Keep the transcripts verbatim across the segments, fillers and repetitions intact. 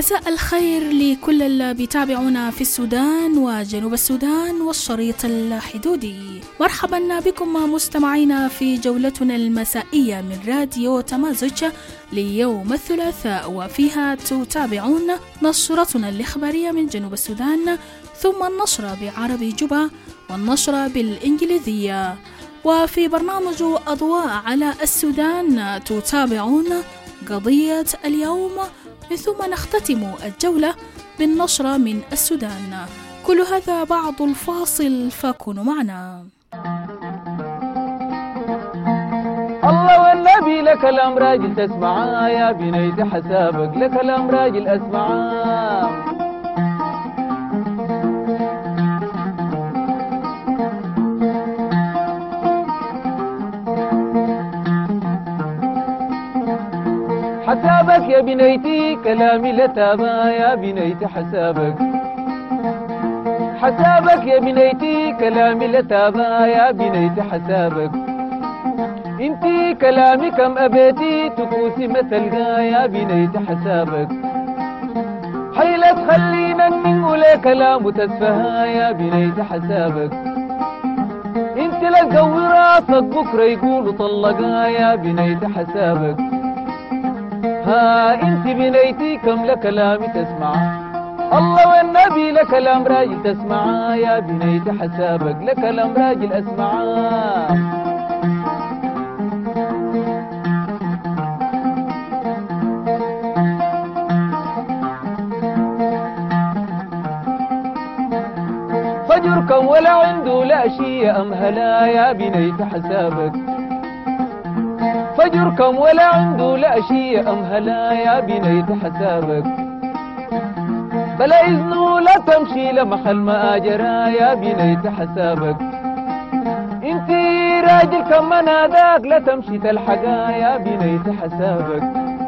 مساء الخير لكل اللي بيتابعونا في السودان وجنوب السودان والشريط الحدودي. مرحبا بكم مستمعينا في جولتنا المسائية من راديو تمازج ليوم الثلاثاء، وفيها تتابعون نشرتنا الإخبارية من جنوب السودان، ثم النشرة بعربي جوبا والنشرة بالإنجليزية. وفي برنامج أضواء على السودان تتابعون قضية اليوم، ثم نختتم الجولة بالنشرة من السودان. كل هذا بعد الفاصل، فكونوا معنا. الله والنبي لك الأمر راجل تسمع يا بنيت حسابك، لك الأمر راجل أسمع. حسابك يا بنيتي كلامي لتابا يا بنيتي حسابك، حسابك يا بنيتي كلامي لتابا يا بنيتي حسابك. انتي كلامي كم أبيتي تكوسي ما تلقى يا بنيتي حسابك. حيلة تخلينا نقول كلام وتسفها يا بنيتي حسابك. انتي لا تقوي راسك بكرة يقولوا طلقها يا بنيتي حسابك. ها انت بنيتي كم لكلامي تسمع، الله والنبي لكلام راجل تسمع يا بنيتي حسابك، لكلام راجل اسمع. فجر كم ولا عنده لا شيء امهلا يا بنيتي حسابك. فجر كم ولا عنده لا شيء أمهلا يا بنيت حسابك. بلا إذنه لا تمشي لمحل ما أجرى يا بنيت حسابك. انتي راجل كم مناداك لا تمشي تلحقا يا بنيت حسابك.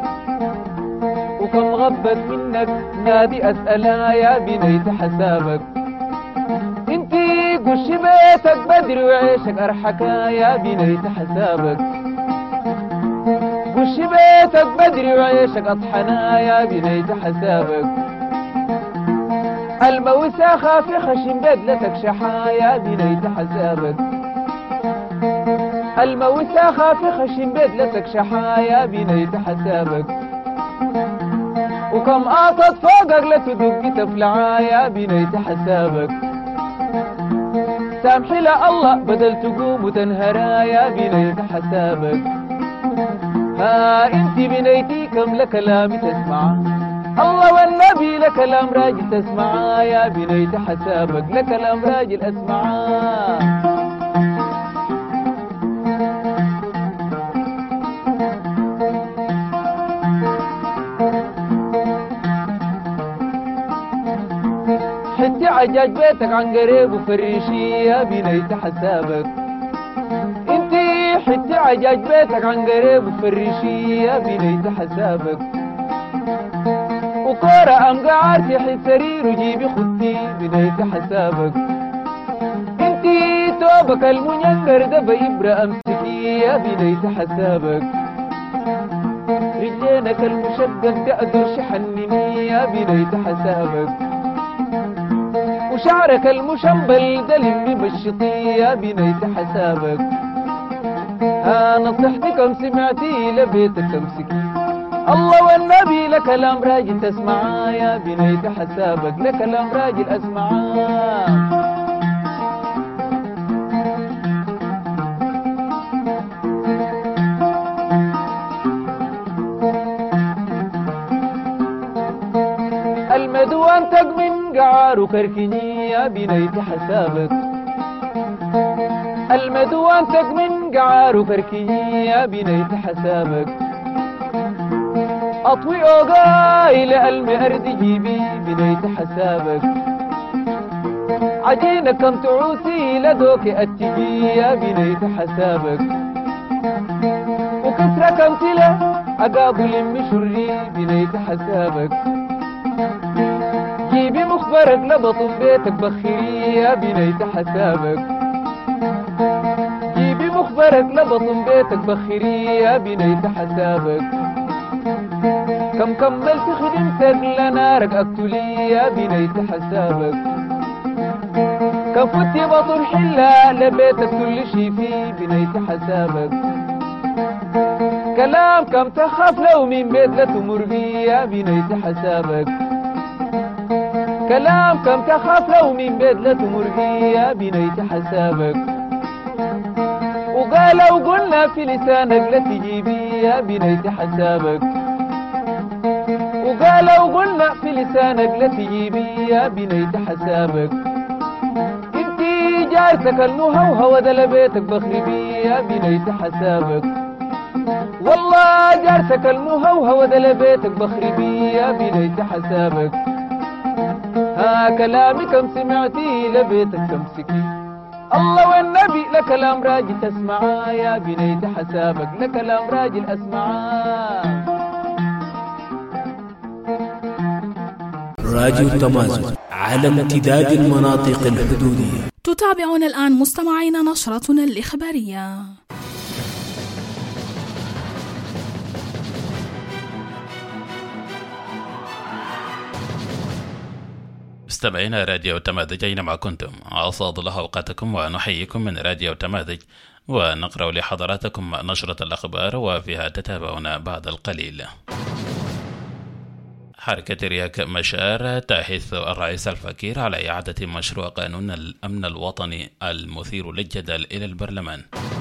وكم غبت منك نادي أسألها يا بنيت حسابك. انتي قش بيتك بدري وعيشك أرحكا يا بنيت حسابك. وش بيتك بدري وعيشك أطحنا يا بنيت حسابك. الموسى خافي خشم بدلتك شحا يا بنيت حسابك. الموسى خافي خشم بدلتك شحا يا بنيت حسابك. وكم آطت فوقك لتدق تفلعا يا بنيت حسابك. سامحي لا الله بدل تقوم وتنهرا يا بنيت حسابك. ها انت بنيتي كم لكلامي تسمع، الله والنبي لكلام راجل تسمع يا بنيتي حسابك، لكلام راجل اسمع. حتي عجاج بيتك عن قريب وفريشي يا بنيتي حسابك. حتي عجاج بيتك عن قريب وفرشي يا بنيتي حسابك. وكورة أم قعرتي حي سرير وجيبي خدتي بنيتي حسابك. انتي توبك المنينقر ده بإبرة أمسكي يا بنيتي حسابك. رجلينك المشقق ده أدرش حنني يا بنيتي حسابك. وشعرك المشنبل ده لمي بشطي يا بنيتي حسابك. ها نصيحتي كم سمعتي لبيتك تمسكي، الله والنبي لكلام راجل تسمع يا بنيتي حسابك، لكلام راجل اسمع. المدوان تق من قعار وكركني يا بنيتي حسابك. المدوان تق من قعار وكركني يا بنيتي حسابك. أطوي أوقاي لألمي أرض جيبي بنيتي حسابك. عجينك كم تعوسي لدوك أتجي يا بنيتي حسابك. وكسرة كم تلا أقابل مشري بنيتي حسابك. جيبي مخبرك لبطن بيتك بخيري يا بنيتي حسابك. جيبي مخبرك لبطن بيتك بخيري يا بنيتي حسابك. كم كملت خدمتك لنارك أقتلي يا بنيت حسابك كم فت بطل حلا لبيتك كل شي في بنيت حسابك كلام كم تخاف لو من بيت لا تمر بي يا بنيت حسابك كلام كم تخاف لو من بيت لا تمر بي يا بنيت حسابك وقالوا قلنا في لسانك لا تجيبي يا بنيت حسابك وقالوا قلنا في لسانك لا تجيبي يا بنيت حسابك انتي جارتك المهوهوة ده لبيتك بخربي يا بنيت حسابك والله جارتك المهوهوة ده لبيتك بخربي يا بنيت حسابك ها كلامي كم سمعتي لبيتك تمسكي الله والنبي لكلام راجل تسمعاه يا بنيت حسابك لكلام راجل أسمعاه. راديو تمازن على امتداد المناطق الحدودية. تتابعون الآن مستمعينا نشرتنا الإخبارية. مستمعينا راديو تماذج أينما كنتم، أسعد الله أوقاتكم ونحييكم من راديو تماذج، ونقرأ لحضراتكم نشرة الأخبار وفيها تتابعون بعد القليل. حركة رياك مشار تحث الرئيس الفكير على إعادة مشروع قانون الأمن الوطني المثير للجدل إلى البرلمان.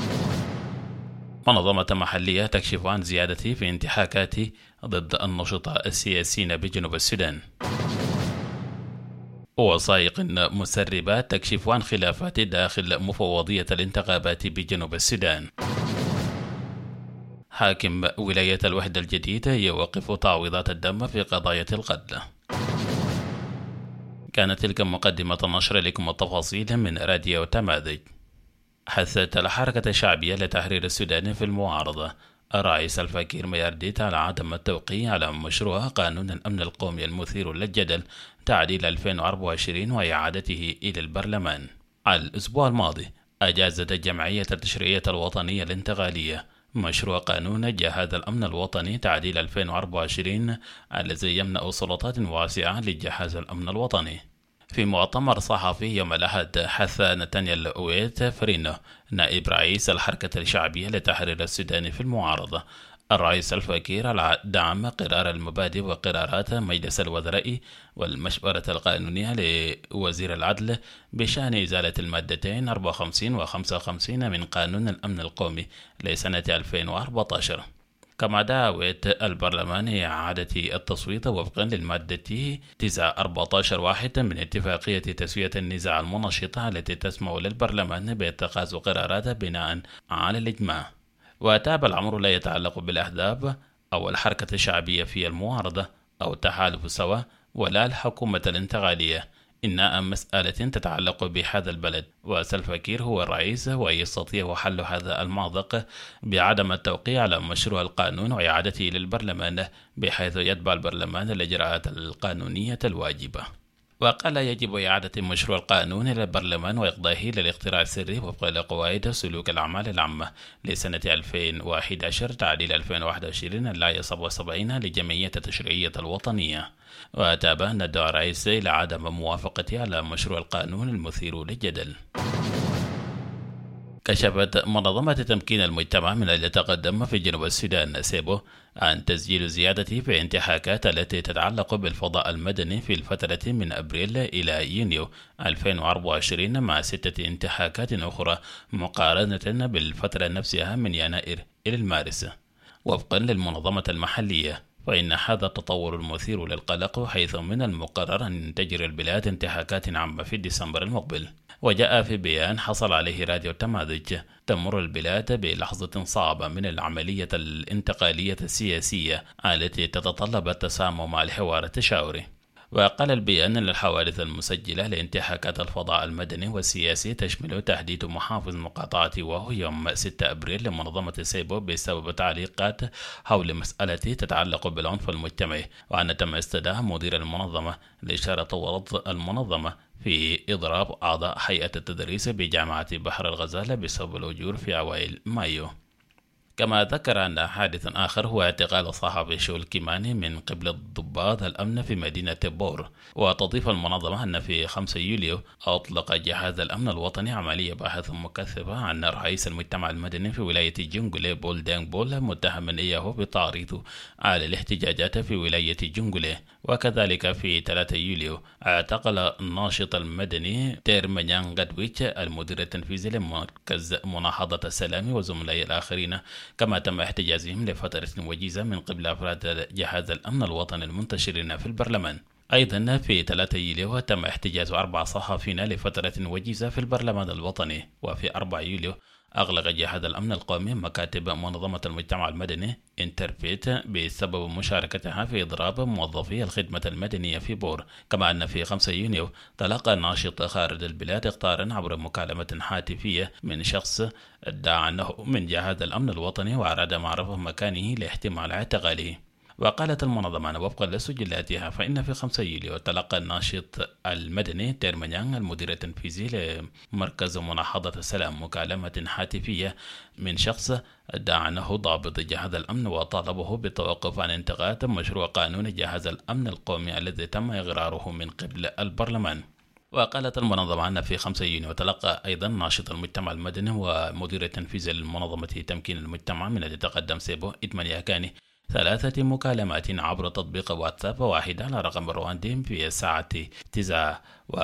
منظمة محلية تكشف عن زيادة في انتهاكات ضد النشطاء السياسيين بجنوب السودان. وسائق مسربات تكشف عن خلافات داخل مفوضية الانتخابات بجنوب السودان. حاكم ولاية الوحدة الجديدة يوقف تعويضات الدم في قضايا القتل. كانت تلك مقدمة النشر، لكم التفاصيل من راديو تماذج. حثت الحركة الشعبية لتحرير السودان في المعارضة الرئيس الفكير ميارديت على عدم التوقيع على مشروع قانون الأمن القومي المثير للجدل تعديل ألفين وأربعة وعشرين وإعادته إلى البرلمان. الأسبوع الماضي أجازت الجمعية التشريعية الوطنية الانتقالية مشروع قانون جهاز الأمن الوطني تعديل ألفين وأربعة وعشرين الذي يمنع سلطات واسعة لجهاز الأمن الوطني. في مؤتمر صحفي يوم الأحد، حث نتانيال أويت فرينو نائب رئيس الحركة الشعبية لتحرير السودان في المعارضة الرئيس الفكير على دعم قرار المبادئ وقرارات مجلس الوزراء والمشورة القانونية لوزير العدل بشأن إزالة المادتين أربعة وخمسين و خمسة وخمسين من قانون الأمن القومي لسنة ألفين وأربعة عشر. كما دعوت البرلمان إعادة التصويت وفقا للمادة تسعة أربعة عشر واحد من اتفاقية تسوية النزاع المنشطة التي تسمح للبرلمان باتخاذ قرارات بناء على الإجماع. وتابع الأمر لا يتعلق بالأحزاب أو الحركة الشعبية في المعارضة أو التحالف سوا ولا الحكومة الانتقالية، إنها مسألة تتعلق بهذا البلد، وسلفاكير هو الرئيس ويستطيع حل هذا المأزق بعدم التوقيع على مشروع القانون وإعادته للبرلمان بحيث يتبع البرلمان الإجراءات القانونية الواجبة. وقال يجب إعادة مشروع القانون إلى البرلمان وإقضائه للاقتراع السري وفق لقواعد سلوك الأعمال العامة لسنة ألفين وأحد عشر تعديل ألفين وواحد وعشرين اللاية سبعة وسبعين لجمعية التشريعية الوطنية. وتابع ندعو الرئيس إلى عدم موافقته على مشروع القانون المثير للجدل. كشفت منظمة تمكين المجتمع من أجل التقدم في جنوب السودان سيبو عن تسجيل زيادة في انتهاكات التي تتعلق بالفضاء المدني في الفترة من أبريل إلى يونيو ألفين وأربعة وعشرين مع ستة انتهاكات أخرى مقارنة بالفترة نفسها من يناير إلى المارس. وفقا للمنظمة المحلية، فإن هذا التطور المثير للقلق، حيث من المقرر أن تجري البلاد انتهاكات عامة في ديسمبر المقبل. وجاء في بيان حصل عليه راديو تماذج، تمر البلاد بلحظة صعبة من العملية الانتقالية السياسية التي تتطلب التسامح مع الحوار التشاوري. وقال البيان أن الحوادث المسجلة لانتهاكات الفضاء المدني والسياسي تشمل تحديد محافظ مقاطعة وهو يوم ستة أبريل لمنظمة سيبو بسبب تعليقات حول مسألة تتعلق بالعنف المجتمعي، وأن تم استدعاء مدير المنظمة لإشارة ورد المنظمة في إضراب أعضاء هيئة التدريس بجامعة بحر الغزال بسبب الأجور في أوائل مايو. كما ذكر أن حادث آخر هو اعتقال الصحفي شول كيماني من قبل ضباط الأمن في مدينة بور. وتضيف المنظمة أن في خمسة يوليو أطلق جهاز الأمن الوطني عملية بحث مكثفة عن رئيس المجتمع المدني في ولاية جونغولي بول دانغ بول، متهما إياه بالتعريض على الاحتجاجات في ولاية جونغولي. وكذلك في ثلاثة يوليو اعتقل الناشط المدني تيرمانيان غادويتش المدير التنفيذي لمركز مناهضة السلام وزملائه الآخرين، كما تم احتجازهم لفترة وجيزة من قبل أفراد جهاز الأمن الوطني المنتشرين في البرلمان. أيضا في ثلاثة يوليو تم احتجاز أربع صحفيين لفترة وجيزة في البرلمان الوطني. وفي أربعة يوليو أغلق جهاز الأمن القومي مكاتب منظمة المجتمع المدني انترفيت بسبب مشاركتها في إضراب موظفي الخدمة المدنية في بور. كما أن في خمسة يونيو تلقى ناشط خارج البلاد اخطارا عبر مكالمة هاتفية من شخص ادعى أنه من جهاز الأمن الوطني وأراد معرفة مكانه لاحتمال اعتقاله. وقالت المنظمة أن وفقا لسجلاتها فإن في خمسة يوليو تلقى الناشط المدني تيرمانيان المدير التنفيذي لمركز مناهضة السلام مكالمة هاتفية من شخص ادعى أنه ضابط جهاز الأمن وطالبه بالتوقف عن انتقاد مشروع قانون جهاز الأمن القومي الذي تم إقراره من قبل البرلمان. وقالت المنظمة أن في خمسة يونيو تلقى أيضا ناشط المجتمع المدني ومدير التنفيذي لمنظمة تمكين المجتمع من الذي تقدم سيبو إدمان ياكاني ثلاثة مكالمات عبر تطبيق واتساب، واحدة على رقم رواندي في الساعة تسعة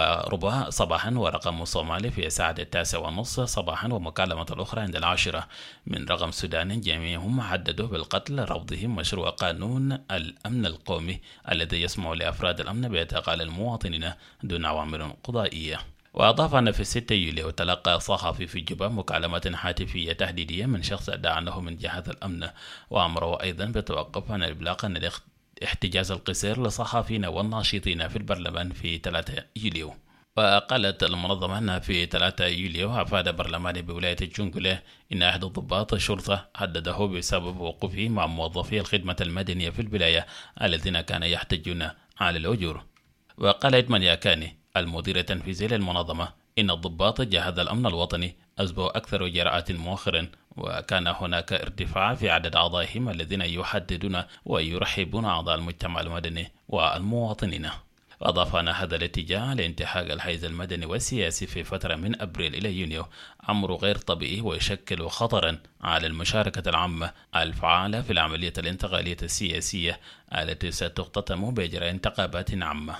وربع صباحا ورقم صومالي في الساعة التاسعة ونصف صباحا، ومكالمة الأخرى عند العاشرة من رقم سوداني، جميعهم حددوا بالقتل رفضهم مشروع قانون الأمن القومي الذي يسمح لأفراد الأمن باعتقال المواطنين دون أوامر قضائية. وأضاف أن في ستة يوليو تلقى صحفي في جوبا مكالمة هاتفية تهديدية من شخص ادعى أنه من جهاز الأمن، وأمره أيضا بالتوقف عن إبلاغ عن الاحتجاز القصير للصحفيين والناشطين في البرلمان في ثلاثة يوليو. وقالت المنظمة أن في ثلاثة يوليو أفاد برلمان بولاية جونغولي إن أحد ضباط الشرطة هدده بسبب وقوفه مع موظفي الخدمة المدنية في الولاية الذين كانوا يحتجون على الأجور. وقال إدمان ياكاني المدير التنفيذي للمنظمة إن الضباط جهاز الأمن الوطني أصبحوا أكثر جراءة مؤخرا، وكان هناك ارتفاع في عدد أعضائهم الذين يحددون ويرحبون أعضاء المجتمع المدني والمواطنين. وأضاف أن هذا الاتجاه لانتهاك الحيز المدني والسياسي في فترة من أبريل إلى يونيو أمر غير طبيعي ويشكل خطرا على المشاركة العامة الفعالة في العملية الانتقالية السياسية التي ستختتم بإجراء انتخابات عامة.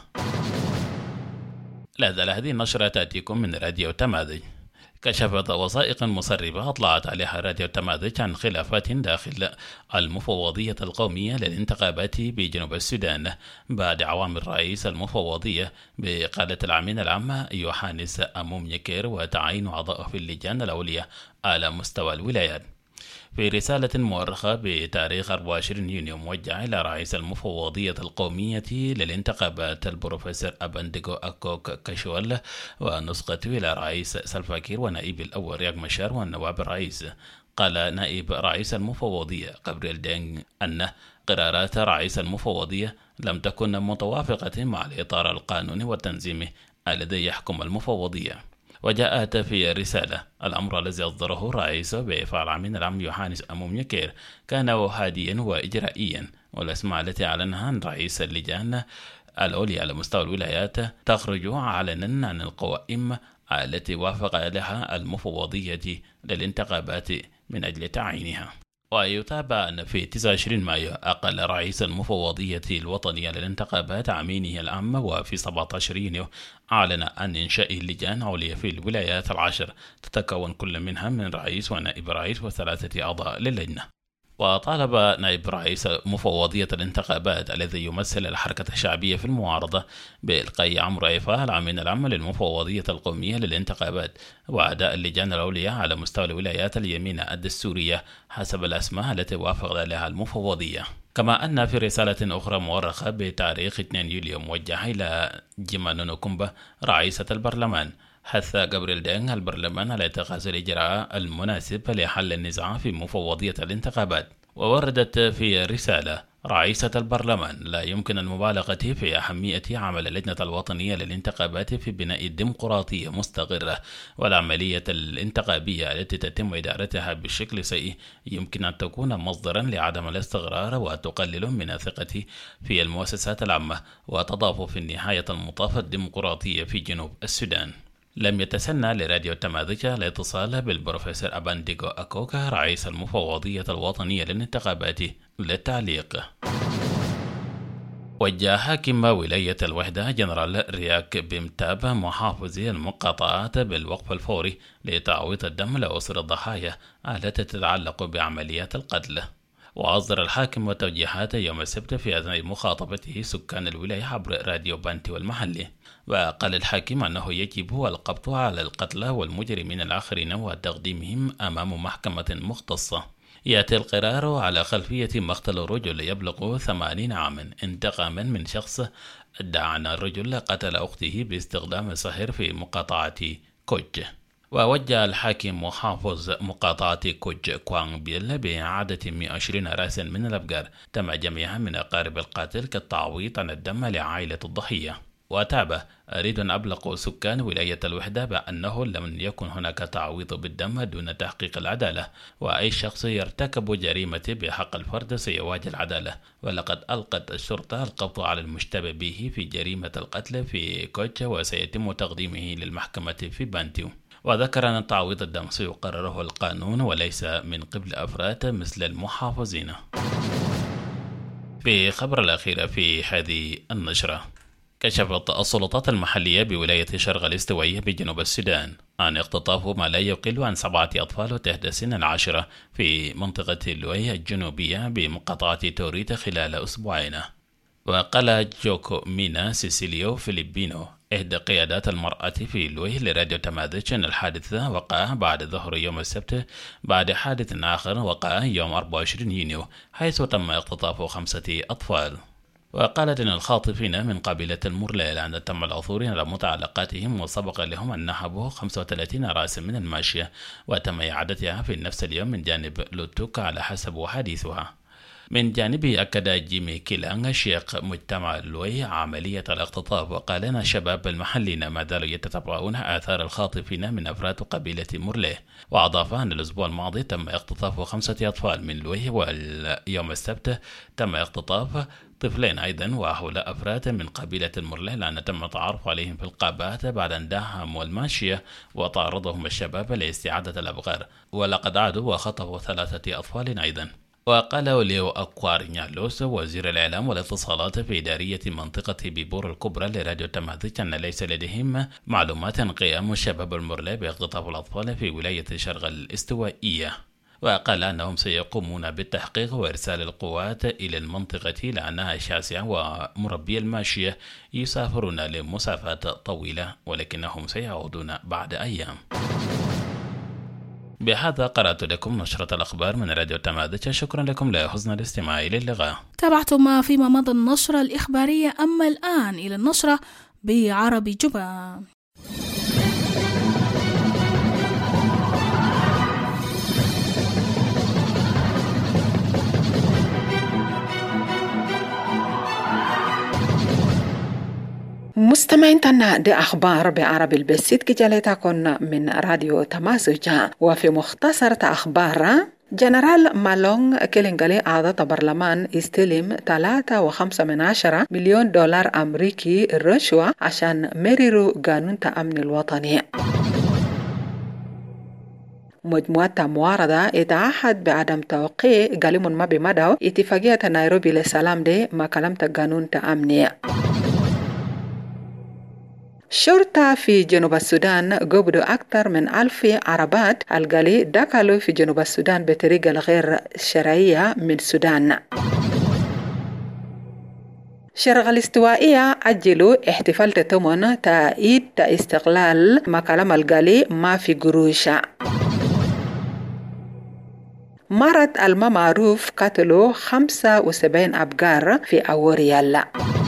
لا زال هذه النشرة تأتيكم من راديو تماذج. كشفت وثائق مسربة أطلعت عليها راديو تماذج عن خلافات داخل المفوضية القومية للانتخابات بجنوب السودان بعد عوامل الرئيس المفوضية بقادة الأمين العام يوحانس أموميكير وتعيين أعضاء في اللجان العليا على مستوى الولايات. في رسالة مؤرخة بتاريخ أربعة وعشرين يونيو موجهة إلى رئيس المفوضية القومية للانتخابات البروفيسور أبنديغو أكوك كاشول ونسخته إلى رئيس سلفا كير ونائب الأول رياك مشار والنواب الرئيس، قال نائب رئيس المفوضية غابرييل دينغ أن قرارات رئيس المفوضية لم تكن متوافقة مع الإطار القانوني والتنظيمي الذي يحكم المفوضية. وجاءت في الرسالة الأمر الذي أصدره الرئيس بإفعال الأمين العام يوحانس أموميكير كان هاديا وإجرائيا، والأسماء التي أعلنها عن رئيس اللجان العليا على مستوى الولايات تخرج علنا عن القوائم التي وافق لها المفوضية للانتخابات من أجل تعيينها. ويتابع أن في تسعة وعشرين مايو أقل رئيس المفوضية الوطنية للانتخابات عمينه العام، وفي سبعة عشر يونيو أعلن عن إنشاء لجان عليا في الولايات العشر تتكون كل منها من رئيس ونائب رئيس وثلاثة أعضاء للجنة. وطالب نائب رئيس مفوضية الانتخابات الذي يمثل الحركة الشعبية في المعارضة بإلقاء أمر إفعال الأمين العام للمفوضية القومية للانتخابات وأداء اللجان العليا على مستوى الولايات اليمين الدستورية حسب الأسماء التي وافق عليها المفوضية. كما أن في رسالة أخرى مؤرخة بتاريخ اثنين يوليو موجهة إلى جيما نونوكومبا رئيسة البرلمان، حث غابرييل دينغ البرلمان على اتخاذ الإجراء المناسب لحل النزاع في مفوضية الانتخابات. ووردت في الرسالة رئيسة البرلمان: لا يمكن المبالغة في أهمية عمل اللجنة الوطنية للانتخابات في بناء ديمقراطية مستقرة، والعملية الانتخابية التي تتم إدارتها بشكل سيء يمكن أن تكون مصدرا لعدم الاستقرار وتقلل من الثقة في المؤسسات العامة، وتضعف في نهاية المطاف الديمقراطية في جنوب السودان. لم يتسنى لراديو تماذج الاتصال بالبروفيسور أبانديغو أكوكا رئيس المفوضية الوطنية للانتخابات للتعليق. وجه حاكم ولاية الوحدة جنرال رياك بمتاب محافظي المقاطعات بالوقف الفوري لتعويض الدم لأسر الضحايا التي تتعلق بعمليات القتل. وأصدر الحاكم توجيهات يوم السبت في أثناء مخاطبته سكان الولاية عبر راديو بانتي والمحلي. وقال الحاكم أنه يجب القبض على القتلى والمجرمين الآخرين وتقديمهم أمام محكمة مختصة. يأتي القرار على خلفية مقتل رجل يبلغ ثمانين عاما انتقاما من شخص ادعى أن الرجل قتل أخته باستخدام سحر في مقاطعة كوج. ووجه الحاكم محافظ مقاطعة كوج كوان بيل بإعادة مئة وعشرين رأسا من الأبقار تم جميعها من أقارب القاتل كالتعويض عن الدم لعائلة الضحية. وتابع: أريد أن أبلغ سكان ولاية الوحدة بأنه لم يكن هناك تعويض بالدم دون تحقيق العدالة، وأي شخص يرتكب جريمة بحق الفرد سيواجه العدالة. ولقد ألقت الشرطة القبض على المشتبه به في جريمة القتل في كوتش وسيتم تقديمه للمحكمة في بانتيو. وذكر أن تعويض الدم سيقرره القانون وليس من قبل أفراد مثل المحافظين. في خبر الأخير في هذه النشرة، كشفت السلطات المحلية بولاية شرق الاستوائية بجنوب السودان عن اختطاف ما لا يقل عن سبعة أطفال تحت سن العاشرة في منطقة اللوي الجنوبية بمقاطعة توريت خلال أسبوعين. وقال جوكو مينا سيسيليو فيليبينو إحدى قيادات المرأة في لوي لراديو تماذج أن الحادث وقع بعد ظهر يوم السبت بعد حادث آخر وقع يوم أربعة وعشرين يونيو حيث تم اختطاف خمسة أطفال. وقالت أن الخاطفين من قبيلة المرليل أن تم العثور على متعلقاتهم وسبق لهم أن نهبوا خمسة وثلاثين رأسا من الماشية وتم إعادتها في نفس اليوم من جانب لوتوك على حسب حديثها. من جانبه أكد جيمي كيلانغ شيخ مجتمع لوي عملية الاختطاف، وقال أن الشباب المحليين ما زالوا يتتبعون آثار الخاطفين من أفراد قبيلة مرليه. وأضاف أن الأسبوع الماضي تم اختطاف خمسة أطفال من لوي، واليوم السبت تم اختطاف طفلين أيضا وهؤلاء أفراد من قبيلة المرليه لأن تم التعرف عليهم في القابات بعد أن داهموا الماشية وطاردهم الشباب لاستعادة الأبغار، ولقد عادوا وخطفوا ثلاثة أطفال أيضا. وقال ليو أكوارينيالوس وزير الإعلام والاتصالات في إدارية منطقة بيبور الكبرى لراديو تماذج أن ليس لديهم معلومات قيام الشباب المرلي باختطاف الأطفال في ولاية شرق الاستوائية. وقال أنهم سيقومون بالتحقيق وإرسال القوات إلى المنطقة لأنها شاسعة ومربي الماشية يسافرون لمسافات طويلة ولكنهم سيعودون بعد أيام. بهذا قرأت لكم نشرة الأخبار من راديو تماذج. شكرا لكم لحسن الاستماع. إلى اللقاء. تابعتم فيما مضى النشرة الإخبارية، أما الآن إلى النشرة بعربي جبا. مستمعين تنا دي أخبار بعربي البسيط كجالتكن من راديو تماسجا. وفي مختصر أخبار، جنرال مالونغ كيلينغالي أعضاء برلمان استلم ثلاثة وخمسة من عشرة مليون دولار أمريكي رشوة عشان مرروا قانون تأمن الوطني. مجموعة معارضة اتعهد بعدم توقيع قليم ما بمدى اتفاقية نيروبي للسلام دي ما كلمت قانون تأمني. شرطة في جنوب السودان قبضوا أكثر من ألف عربات القالي دخلوا في جنوب السودان بطريقة غير شرعية من السودان. شرق الاستوائية أجلوا احتفال تمن تأييد استقلال مكالمة القالي ما في قروشة. مرض الما معروف قتلوا خمسة وسبعين أبقار في أوريال.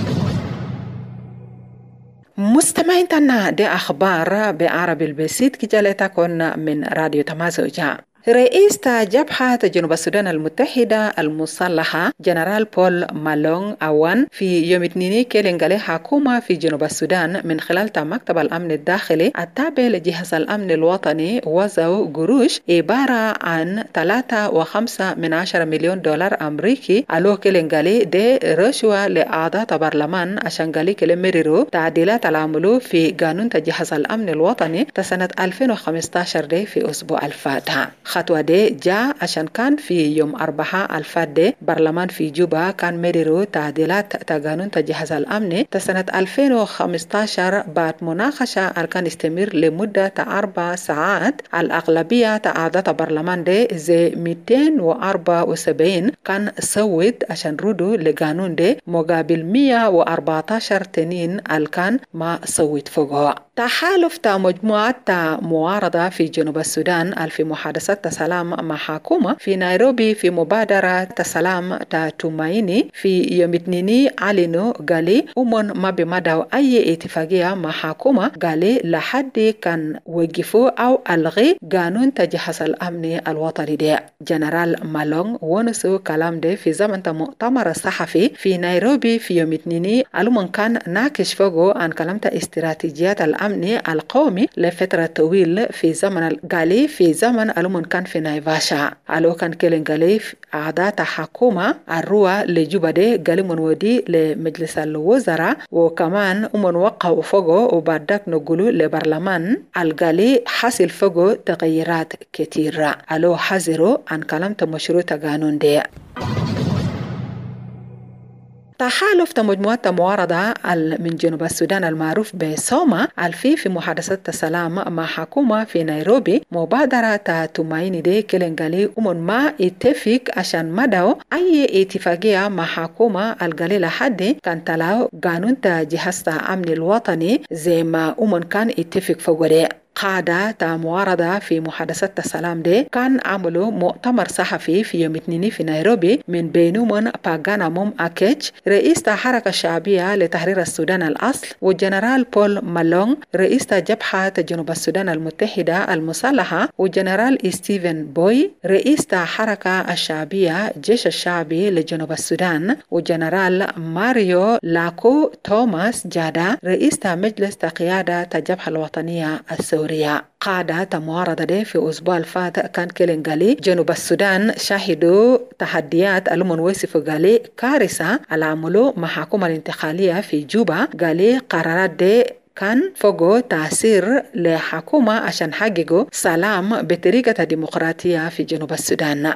مستمعين تنا دي أخبار بعربي البسيط كجالتكن من راديو تماسجا. رئيس جبهة جنوب السودان المتحدة المسلحة جنرال بول مالونغ أوان في يوم اثنين كيلنغالي حكومة في جنوب السودان من خلال مكتب الأمن الداخلي التابع لجهاز الأمن الوطني وزعوا قروش عبارة عن ثلاثة وخمسة من عشرة مليون دولار أمريكي ألو كيلنغالي دي رشوة لأعضاء برلمان عشان قالي كلمريرو تعديلات العملو في قانون جهاز الأمن الوطني تسنة ألفين وخمسة عشر دي في أسبوع الفاتحة. خطوة دي جاء عشان كان في يوم أربعة الفات دي برلمان في جوبا كان مريرو تعديلات تقانون تجهيز الأمن تسنة ألفين وخمسة عشر بعد مناقشة كان استمر لمدة أربع ساعات. الأغلبية أعضاء برلمان دي زي مئتين وأربعة وسبعين كان صوت عشان ردوا لقانون دي مقابل مئة وأربعة عشر تنين الكان ما صوت فوقها. تحالف تا مجموعة تا معارضة في جنوب السودان في محادثة تسلام مع حكومة في نيروبي في مبادرة تسلام تا تومايني في يوم اثنين علنوا قالي أمون ما بمدى أي اتفاقية مع حكومة قالي لحد كان وقفوا أو ألغي قانون تجهيز الأمن الوطني دي. جنرال مالونغ ونسو كلام دي في زمن مؤتمر الصحفي في نيروبي في يوم اثنين ألومن كان ناكش فوقو عن كلام تا استراتيجيات الأمن القومي لفترة طويلة في زمن الغالي في زمن ألومن كان في نايفاشا ألو كان كيلن غالي أعضاء حكومة الروا لجوبا دي غالي من ودي لمجلس الوزراء وكمان أمن وقعوا فوقو وبعدك نقولوا لبرلمان الغالي حصل فوقو تغييرات كتيرة. ألو حذروا عن كلام مشروع قانون دي. تحالف مجموعة معارضة من جنوب السودان المعروف بسوما الفي في محادثة السلام مع حكومة في نيروبي مبادرة تومايني دي كيلنغالي أمون ما اتفق عشان مدعو أي اتفاقية مع حكومة الغالي لحد كان تلاو قانون تجهيز الأمن الوطني زي ما أمون كان اتفق فوقه. قادة معارضة في محادثة السلام دي كان عملوا مؤتمر صحفي في يوم اثنين في نيروبي من بينهم باغانا موم أكيتش رئيس الحركة الشعبية لتحرير السودان الأصل وجنرال بول مالونغ رئيس جبهة جنوب السودان المتحدة المسلحة وجنرال ستيفن بوي رئيس الحركة الشعبية جيش الشعبي لجنوب السودان وجنرال ماريو لاكو توماس جادا رئيس مجلس قيادة الجبهة الوطنية السورية. قادة معارضة دي في أسبوع الفات كان كيلنغالي جنوب السودان شاهدوا تحديات ألومن ويسفوا قالي كارثة العملو مع حكومة الانتقالية في جوبا قالي قرارات دي كان فوقو تأثير لحكومة عشان حققوا سلام بطريقة ديمقراطية في جنوب السودان.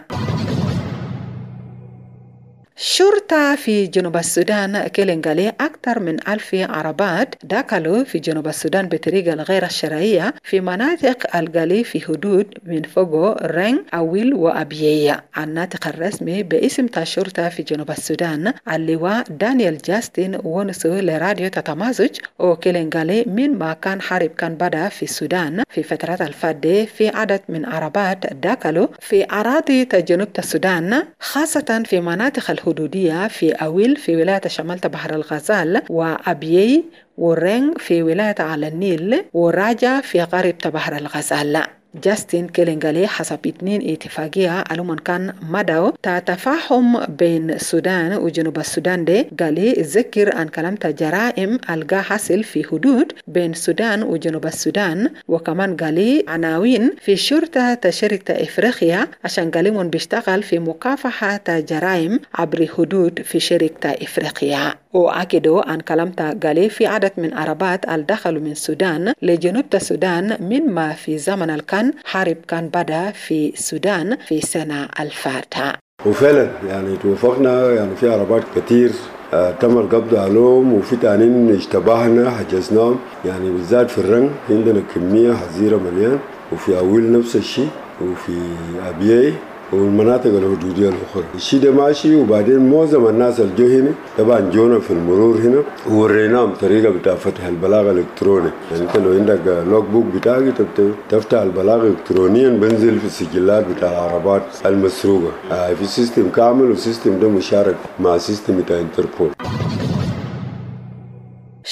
شرطة في جنوب السودان كيلنغالي أكثر من ألف عربات دخلوا في جنوب السودان بطريقة غير الشرعية في مناطق الغالي في حدود من فوقو رنج أويل وأبيية. الناطق الرسمي باسم الشرطة في جنوب السودان اللواء دانيال جاستين ونسو لراديو تتمازج وكيلنغالي من ما كان حرب كان بدأ في السودان في فترة الفادة في عدد من عربات دخلوا في أراضي جنوب السودان خاصة في مناطق الحدودية في أويل في ولاية شمال بحر الغزال وأبيي ورنج في ولاية على النيل وراجع في غرب بحر الغزال. جاستين كيلنغالي حسب اثنين اتفاقية ألومن كان مدعو تفاهم بين السودان وجنوب السودان دي قالي ذكر عن كلام جرائم القا حصل في حدود بين السودان وجنوب السودان وكمان قالي عناوين في شرطة تشركة إفريقيا عشان قالي من بيشتغل في مكافحة جرائم عبر حدود في شركة إفريقيا. وأكدوا عن كلام قالي في عدد من عربات الدخل من السودان لجنوب السودان من ما في زمن الكان حرب كان بدأ في السودان في سنة الفاتحة. وفعلا يعني توفقنا يعني في عربات كتير آه تم القبض عليهم وفي تانين اشتباهنا حجزناهم يعني بالذات في الرنج عندنا كمية حزيرة مليان وفي أويل نفس الشيء وفي أبيي والمناطق الحدودية الأخرى. الشيء ده ماشي وبعدين معظم الناس اللي جو هنا طبعا جونا في المرور هنا ووريناهم طريقة بتاع فتح البلاغ الإلكتروني. يعني أنت لو عندك لوج بوك بتاعك تفتح البلاغ إلكترونيا بنزل في السجلات بتاع العربات المسروقة. آه في سيستم كامل والسيستم ده مشارك مع سيستم بتاع انتربول.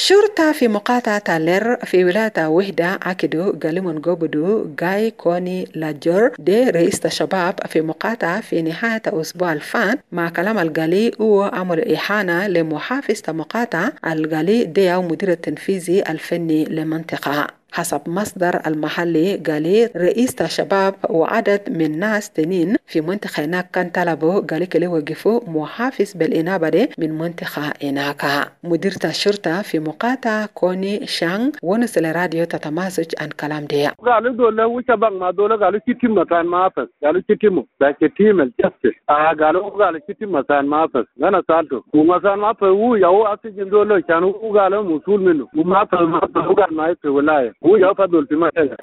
شرطة في مقاطعة تالير في ولاية وحدة أكدوا قالوا قبضوا جاي كوني لاجور دي رئيس الشباب في مقاطعة في نهاية أسبوع الفات مع كلام القالي هو عمل إحانة لمحافظ مقاطعة القالي دي أو مدير التنفيذي الفني لمنطقة. حسب مصدر المحلي قالي رئيس الشباب وعدد من ناس تنين في منطقة هناك كان طلبوا قالي كلي وقفوا محافظ بالإنابة دي من منطقة هناك. مديرة الشرطة في مقاطعة كوني شانغ ونسل راديو تتماسج عن كلام دي. قالوا دولة وشباب ما دولة قالوا كتيم مكان محافظ قالوا كتيمو ده كتيم الجسد آه قالوا قالوا كتيم مكان محافظ أنا سألته ومكان محافظ هو يهو أسجن دولة كانوا قالوا مسؤول منه ومحافظ محافظ هو قال ما يسوي ولاية هو يفضل في مكانه.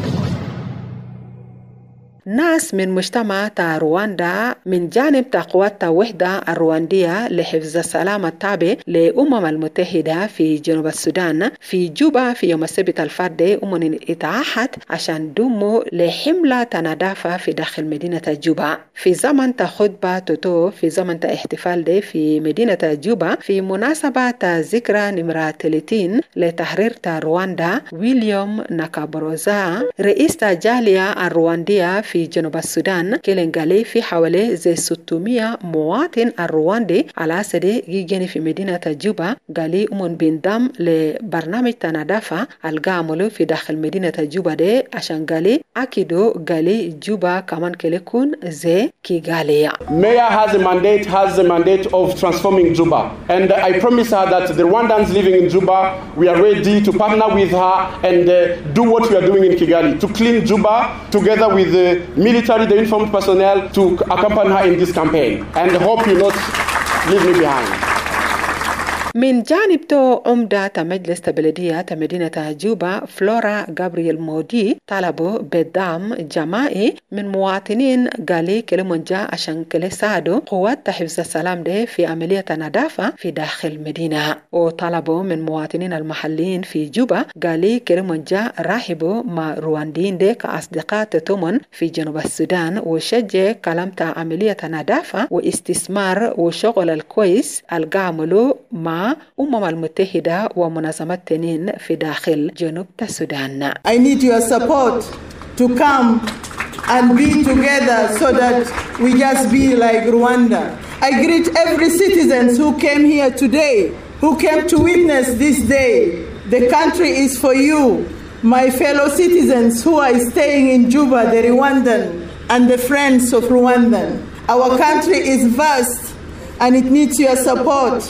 ناس من مجتمع رواندا من جانب تقوات وحدة الرواندية لحفظ السلام التابع لأمم المتحدة في جنوب السودان في جوبا في يوم السبت الفات أمم اتعهد عشان دوموا لحملة نظافة في داخل مدينة جوبا في زمن خطبة توتو في زمن احتفال دي في مدينة جوبا في مناسبة ذكرى نمرة ثلاثين لتحرير رواندا. ويليام ناكابروزا رئيس جالية الرواندية في جنوب السودان كيلنغالي في حوالي زي ستمائة مواطن الرواندي على سدي يجيني في مدينة جوبا قالي أمون بينضم لبرنامج تنظافة القاملو في داخل مدينة جوبا دي عشان قالي أكيدو قالي جوبا كمان كيليكون زي كي قالي. Mayor has a mandate, has a mandate of transforming Juba, and I promise her that the Rwandans living in Juba, we are ready to partner with her and uh, do what we are doing in Kigali to clean Juba together with the military, the uniformed personnel to accompany her in this campaign, and hope you not leave me behind. من جانب تو عمدة مجلس البلدية مدينة جوبا فلورا غابرييل مودي طلبوا بدعم جماعي من مواطنين قالي كلمون جاء عشان كل ساعدوا قوات حفظ السلام ده في عملية نظافة في داخل المدينة. وطلبوا من مواطنين المحليين في جوبا قالي كلمون جاء راحبوا مع روانديين ده كأصدقاء تتمن في جنوب السودان وشجع كلامة عملية نظافة واستثمار وشغل الكويس القاملو مع أمم المتحدة ومنظمات تنين في داخل جنوب السودان. I need your support to come and be together so that we just be like Rwanda. I greet every citizen who came here today, who came to witness this day. The country is for you, my fellow citizens who are staying in Juba, the Rwandan, and the friends of Rwandan. Our country is vast and it needs your support.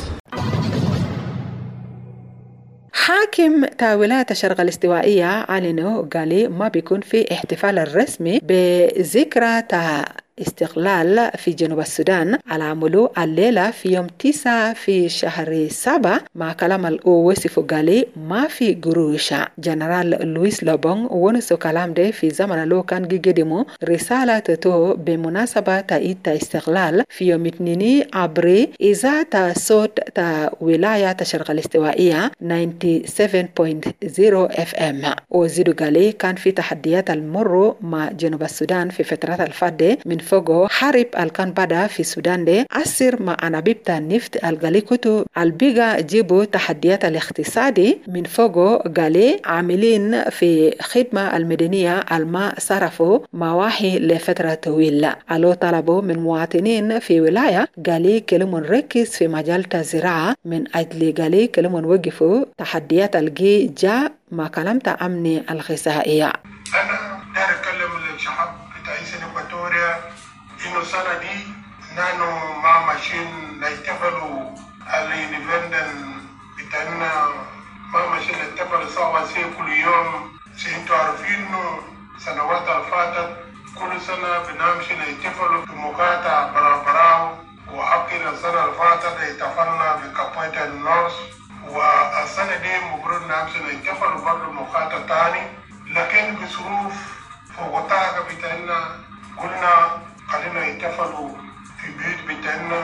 حاكم تاويلات الشرق الاستوائية أعلنوا قالي ما بيكون في احتفال الرسمي بذكرى تا استقلال في جنوب السودان على عملو الليلة في يوم تسعة في شهر سبعة مع كلام الوصف قالي ما في قروش. جنرال لويس لوبون ونسو كلام ده في زمن لو كان قدموا رسالة تو بمناسبة تأييد استقلال في يوم اثنين عبري إذاعة صوت تا ولاية الشرق الاستوائية تسعة وسبعين فاصلة صفر اف ام. وزيدو قالي كان في تحديات المر مع جنوب السودان في فترات الفادة من فوقه حرب الكان بدا في السودان دي أثر مع أنابيبتا النفط الغاليكوتو البيغا جيبو تحديات الاقتصادي من فوقه قالي عاملين في خدمة المدنية الماء صرفوا مواحي لفترة طويلة. علو طلبوا من مواطنين في ولاية قالي كلمون ركز في مجال الزراعة من أجل قالي كلمون وقفوا تحديات الجي جاء مع كلمة أمن الغذائية. أنا داير أتكلم للشعب بتاع إكواتوريا إنه السنة دي نحن ما ماشيين نحتفلوا الاندبندن بتاعنا ما ماشيين نحتفل سوا سي كل يوم. انتوا عارفين إنه سنوات الفاتت كل سنة بنمشي نحتفلوا في مقاطعة براو وحقنا السنة الفاتت احتفلنا في كابويتا النورس والسنة دي مفروض نمشي نحتفلوا برضه مقاطعة تاني لكن بظروف فوقتها بتاعنا قلنا خلينا يتفلوا في بيوت بتاعنا.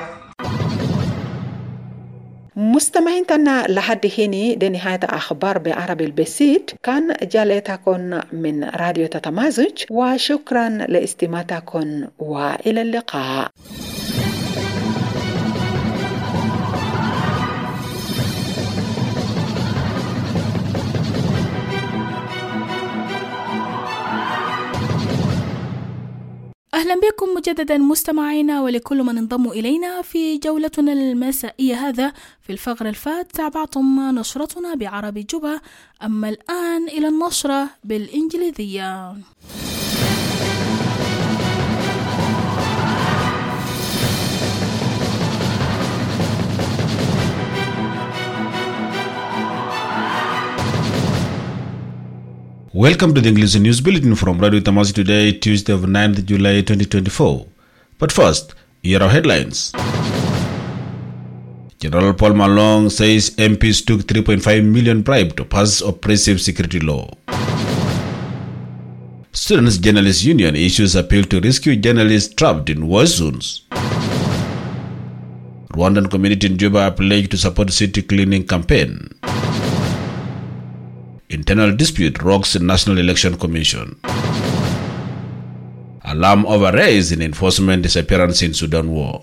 مستمعين تنا لحد هنا دي نهاية أخبار بعربي البسيط. كان جالتكم من راديو تتمازج وشكرا لاستماعتكم وإلى اللقاء. أهلا بكم مجددا مستمعينا ولكل من انضموا إلينا في جولتنا المسائية. هذا في الفقرة الفات تابعتم نشرتنا بعربي جوبا، أما الآن إلى النشرة بالإنجليزية. Welcome to the English News Bulletin from Radio Tamasi today, Tuesday of ninth of July twenty twenty-four. But first, here are headlines. General Paul Malong says M Ps took three point five million bribe to pass oppressive security law. Students Journalists Union issues appeal to rescue journalists trapped in war zones. Rwandan community in Juba pledged to support city cleaning campaign. Internal dispute rocks the National Election Commission. Alarm over rise in enforcement disappearance in Sudan war.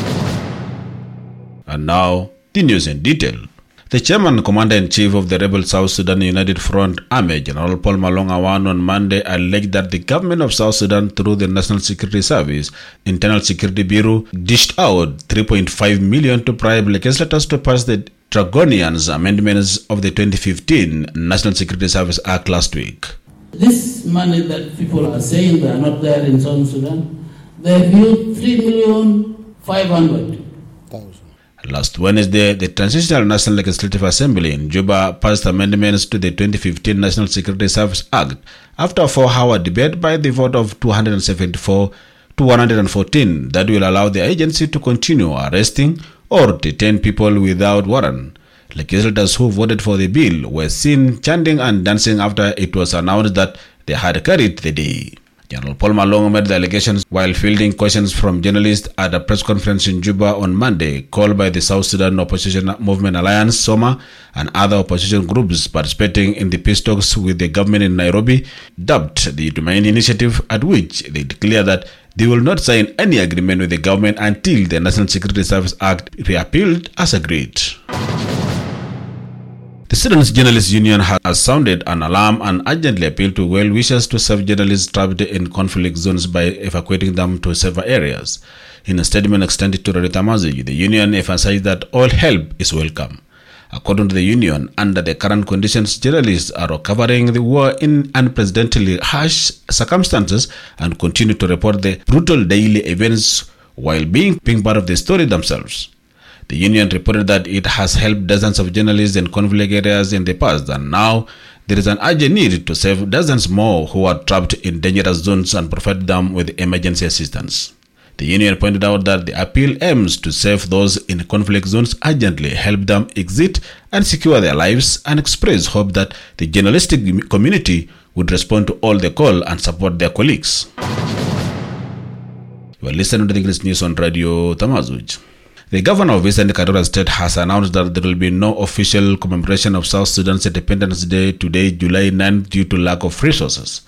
And now, the news in detail. The chairman, commander-in-chief of the rebel South Sudan United Front Army, General Paul Malong Awan, on Monday alleged that the government of South Sudan, through the National Security Service, Internal Security Bureau, dished out three point five million to bribe legislators to pass the Draconian's amendments of the twenty fifteen National Security Service Act last week. This money that people are saying they are not there in South Sudan, they used three million five hundred thousand. Last Wednesday, the Transitional National Legislative Assembly in Juba passed amendments to the twenty fifteen National Security Service Act after a four-hour debate by the vote of two hundred seventy-four to one hundred fourteen that will allow the agency to continue arresting or detain people without warrant. Legislators who voted for the bill were seen chanting and dancing after it was announced that they had carried the day. General Paul Malong made the allegations while fielding questions from journalists at a press conference in Juba on Monday called by the South Sudan Opposition Movement Alliance, SOMA, and other opposition groups participating in the peace talks with the government in Nairobi, dubbed the Tumaini Initiative, at which they declared that they will not sign any agreement with the government until the National Security Service Act repealed as agreed. The Students Journalists Union has sounded an alarm and urgently appealed to well-wishers to serve journalists trapped in conflict zones by evacuating them to safer areas. In a statement extended to Radio Tamazi, the union emphasized that all help is welcome. According to the union, under the current conditions, journalists are covering the war in unprecedentedly harsh circumstances and continue to report the brutal daily events while being, being part of the story themselves. The union reported that it has helped dozens of journalists in conflict areas in the past, and now there is an urgent need to save dozens more who are trapped in dangerous zones and provide them with emergency assistance. The union pointed out that the appeal aims to save those in conflict zones urgently, help them exit and secure their lives, and express hope that the journalistic community would respond to all the call and support their colleagues. You are listening to the English News on Radio Tamazuj. The governor of Eastern Kaduna State has announced that there will be no official commemoration of South Sudan's Independence Day today, July ninth, due to lack of resources.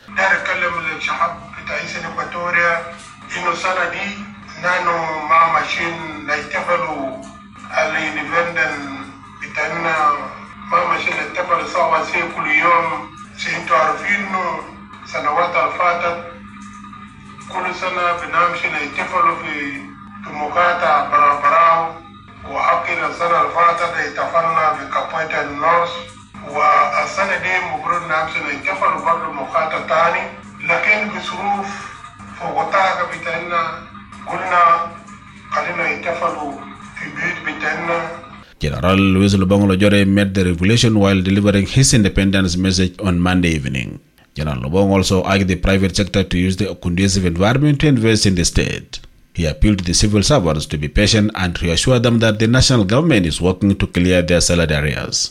مقاطعة براو وحقنا السنة الفاتت اتفقنا بكابويت النورس والسنة دي مبرد نامسنا اتفقوا برضو مقاطعة تاني لكن بظروف فوقتها بتاعنا قلنا خلينا اتفقوا في بيوت بتاعنا. General Louis Lubongo Lojore made the revelation while delivering his independence message on Monday evening. General Lubongo also urged the private sector to use the conducive environment to invest in the state. He appealed to the civil servants to be patient and reassure them that the national government is working to clear their salad areas.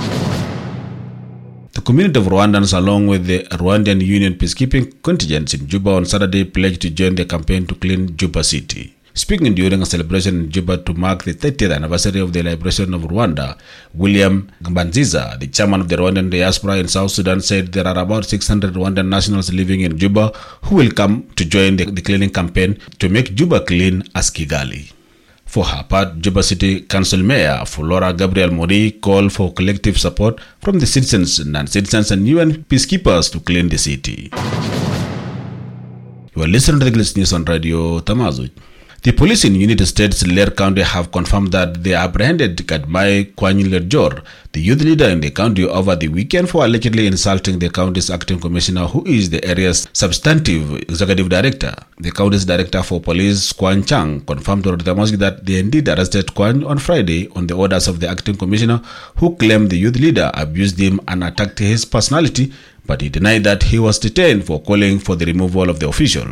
The community of Rwandans, along with the Rwandan Union peacekeeping contingents in Juba on Saturday, pledged to join the campaign to clean Juba city. Speaking during a celebration in Juba to mark the thirtieth anniversary of the liberation of Rwanda, William Mbanziza, the chairman of the Rwandan diaspora in South Sudan, said there are about six hundred Rwandan nationals living in Juba who will come to join the, the cleaning campaign to make Juba clean as Kigali. For her part, Juba City Council Mayor Flora Gabriel Mori called for collective support from the citizens, non-citizens and U N peacekeepers to clean the city. You are listening to the English News on Radio Tamazuj. The police in United States Lair County have confirmed that they apprehended Kadmai Kwanyilejor, the youth leader in the county, over the weekend for allegedly insulting the county's acting commissioner, who is the area's substantive executive director. The county's director for police, Kwan Chang, confirmed to Rotamaski that they indeed arrested Kwan on Friday on the orders of the acting commissioner, who claimed the youth leader abused him and attacked his personality, but he denied that he was detained for calling for the removal of the official.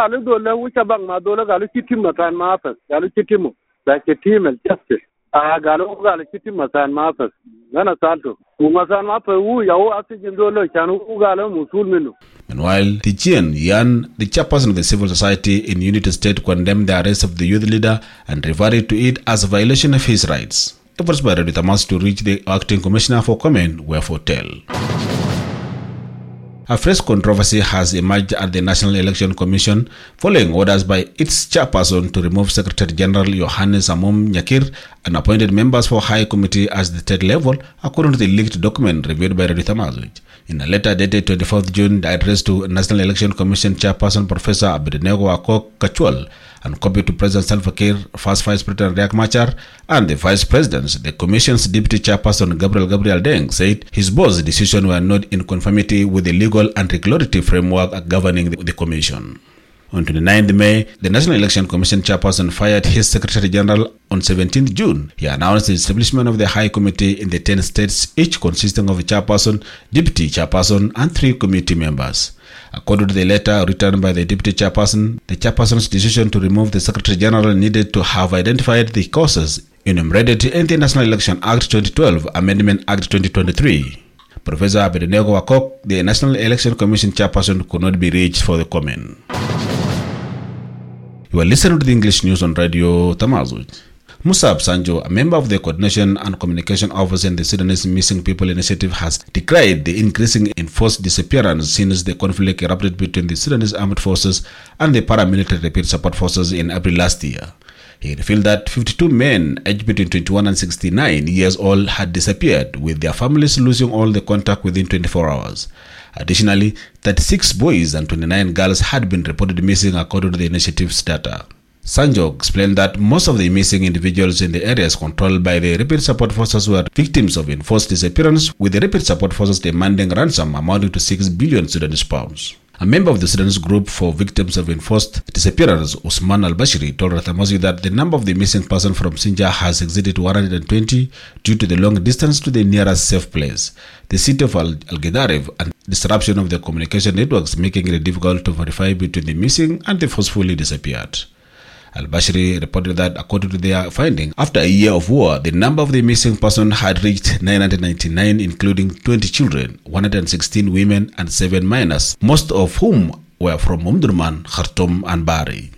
Meanwhile, Tichien Yan, the chairperson of the civil society in United States, condemned the arrest of the youth leader and referred to it as a violation of his rights. Efforts by Redi Tamas to reach the acting commissioner for comment were futile. A fresh controversy has emerged at the National Election Commission following orders by its chairperson to remove Secretary General Yohannes Amom Nyakir and appointed members for High Committee at the state level, according to the leaked document reviewed by Redi Tamas. In a letter dated twenty-fourth June addressed to National Election Commission Chairperson Professor Abednego Akok Kachwal and copied to President Salva Kiir, First Vice President Riek Machar, and the Vice Presidents, the Commission's Deputy Chairperson Gabriel Gabriel Deng said his board's decisions were not in conformity with the legal and regulatory framework governing the, the Commission. On twenty-ninth May, the National Election Commission chairperson fired his Secretary General. On seventeenth June, he announced the establishment of the High Committee in the ten states, each consisting of a chairperson, deputy chairperson, and three committee members. According to the letter written by the deputy chairperson, the chairperson's decision to remove the Secretary General needed to have identified the causes enumerated in the National Election Act twenty twelve, Amendment Act twenty twenty-three. Professor Abednego Akok, the National Election Commission chairperson, could not be reached for the comment. You are listening to the English News on Radio Tamazuj. Musab Sanjo, a member of the Coordination and Communication Office in the Sudanese Missing People Initiative, has decried the increasing enforced disappearance since the conflict erupted between the Sudanese Armed Forces and the paramilitary Rapid Support Forces in April last year. He revealed that fifty-two men aged between twenty-one and sixty-nine years old had disappeared, with their families losing all the contact within twenty-four hours. Additionally, thirty-six boys and twenty-nine girls had been reported missing according to the initiative's data. Sanjo explained that most of the missing individuals in the areas controlled by the Rapid Support Forces were victims of enforced disappearance, with the Rapid Support Forces demanding ransom amounting to six billion Sudanese pounds. A member of the Sudanese Group for Victims of Enforced Disappearance, Usman al-Bashiri, told Ratamosi that the number of the missing persons from Sinjar has exceeded one hundred twenty due to the long distance to the nearest safe place, the city of Al-Gedaref, and disruption of the communication networks, making it difficult to verify between the missing and the forcefully disappeared. Al-Bashiri reported that according to their finding, after a year of war, the number of the missing persons had reached nine hundred ninety-nine, including twenty children, one hundred sixteen women, and seven minors, most of whom were from Omdurman, Khartoum, and Bari.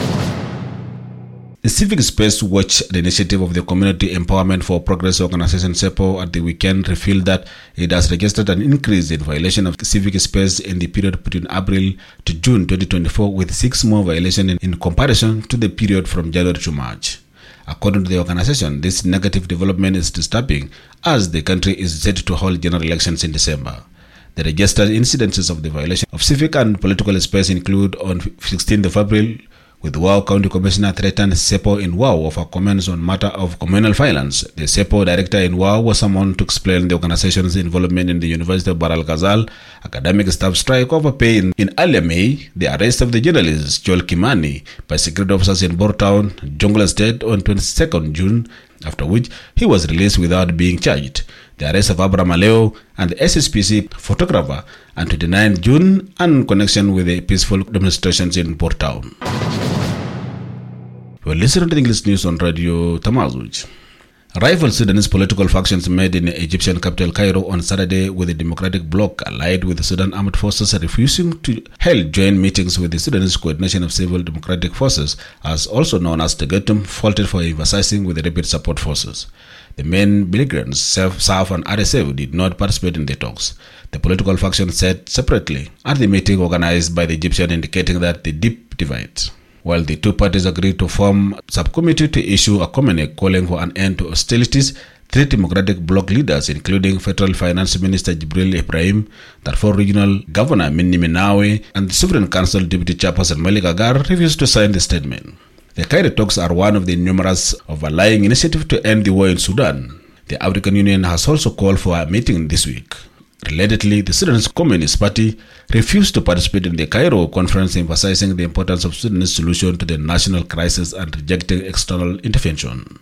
The Civic Space Watch, the initiative of the Community Empowerment for Progress organization SEPO, at the weekend revealed that it has registered an increase in violation of civic space in the period between April to June twenty twenty-four, with six more violations in, in comparison to the period from January to March. According to the organization, this negative development is disturbing as the country is set to hold general elections in December. The registered incidences of the violation of civic and political space include on sixteenth of April, with Wau County Commissioner threatened SEPO in Wau over comments on matter of communal violence. The SEPO director in Wau was summoned to explain the organization's involvement in the University of Bahr el Ghazal academic staff strike over pay. In, in early May, the arrest of the journalist Joel Kimani by security officers in Bourtown, Jungle Estate, on twenty-second June, after which he was released without being charged. The arrest of Abraham Aleo and the S S P C photographer on twenty-ninth June in connection with the peaceful demonstrations in Bourtown. You are listening to the English News on Radio Tamazuj. Rival Sudanese political factions met in the Egyptian capital Cairo on Saturday, with the Democratic Bloc allied with the Sudan Armed Forces refusing to hold joint meetings with the Sudanese Coordination of Civil Democratic Forces, as also known as the Tegetum, faulted for emphasizing with the Rapid Support Forces. The main belligerents, S A F and R S F, did not participate in the talks. The political faction said separately at the meeting organized by the Egyptian, indicating that the deep divide. While the two parties agreed to form a subcommittee to issue a communique calling for an end to hostilities, Three Democratic Bloc leaders, including Federal Finance Minister Jibril Ibrahim, Darfur Regional Governor Minni Minawe, and the Sovereign Council Deputy Chairperson Malik Agar, refused to sign the statement. The Cairo talks are one of the numerous overlying initiatives to end the war in Sudan. The African Union has also called for a meeting this week. Relatedly, the Sudanese Communist Party refused to participate in the Cairo conference, emphasizing the importance of Sudanese solution to the national crisis and rejecting external intervention.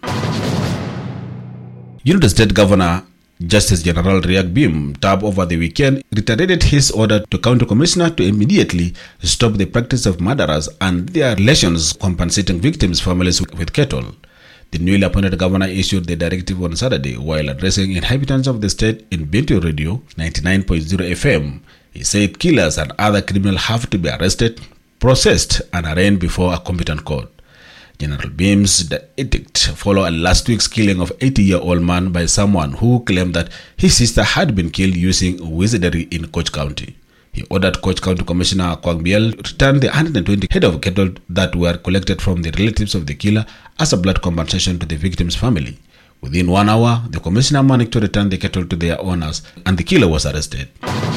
United States Governor Justice General Riek Bim Tab over the weekend reiterated his order to County Commissioner to immediately stop the practice of murderers and their relations, compensating victims' families with cattle. The newly appointed governor issued the directive on Saturday while addressing inhabitants of the state in Bentiu Radio ninety-nine point zero F M. He said killers and other criminals have to be arrested, processed, and arraigned before a competent court. General Bim's edict followed last week's killing of an eighty-year-old man by someone who claimed that his sister had been killed using wizardry in Koch County. He ordered Koch County Commissioner Kwang Biel to return the one hundred twenty head of cattle that were collected from the relatives of the killer as a blood compensation to the victim's family. Within one hour, the commissioner managed to return the cattle to their owners and the killer was arrested.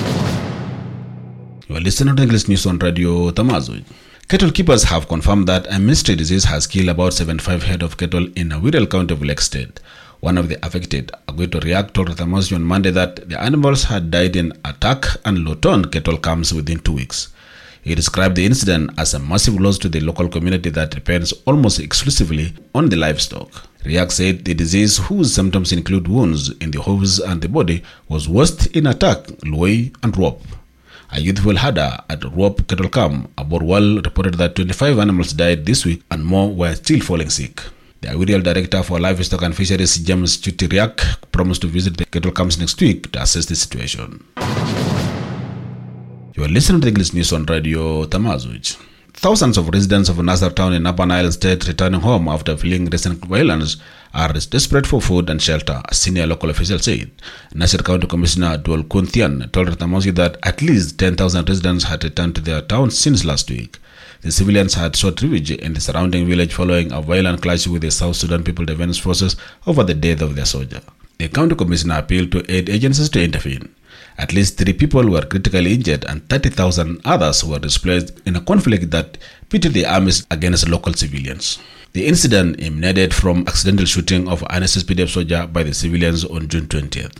You are listening to English News on Radio Tamazu. Cattle keepers have confirmed that a mystery disease has killed about seventy-five head of cattle in Wirral County of Lake State. One of the affected, Aguito Riak, told Tamazu on Monday that the animals had died in attack and low-tone cattle camps within two weeks. He described the incident as a massive loss to the local community that depends almost exclusively on the livestock. Riak said the disease, whose symptoms include wounds in the hooves and the body, was worst in attack, Luoi, and Rope. A youthful herder at Rope Cattle Camp, Aborwal, reported that twenty-five animals died this week and more were still falling sick. The Wirral Director for Livestock and Fisheries, James Chutiriak, promised to visit the cattle camps next week to assess the situation. You are listening to English News on Radio Tamazuj. Thousands of residents of Nasser town in Upper Nile State returning home after fleeing recent violence are desperate for food and shelter, a senior local official said. Nasser County Commissioner Dual Kunthian told Ratamosi that at least ten thousand residents had returned to their town since last week. The civilians had sought refuge in the surrounding village following a violent clash with the South Sudan People Defense Forces over the death of their soldier. The county commissioner appealed to aid agencies to intervene. At least three people were critically injured and thirty thousand others were displaced in a conflict that pitted the armies against local civilians. The incident emanated from accidental shooting of an S S P D F soldier by the civilians on June twentieth.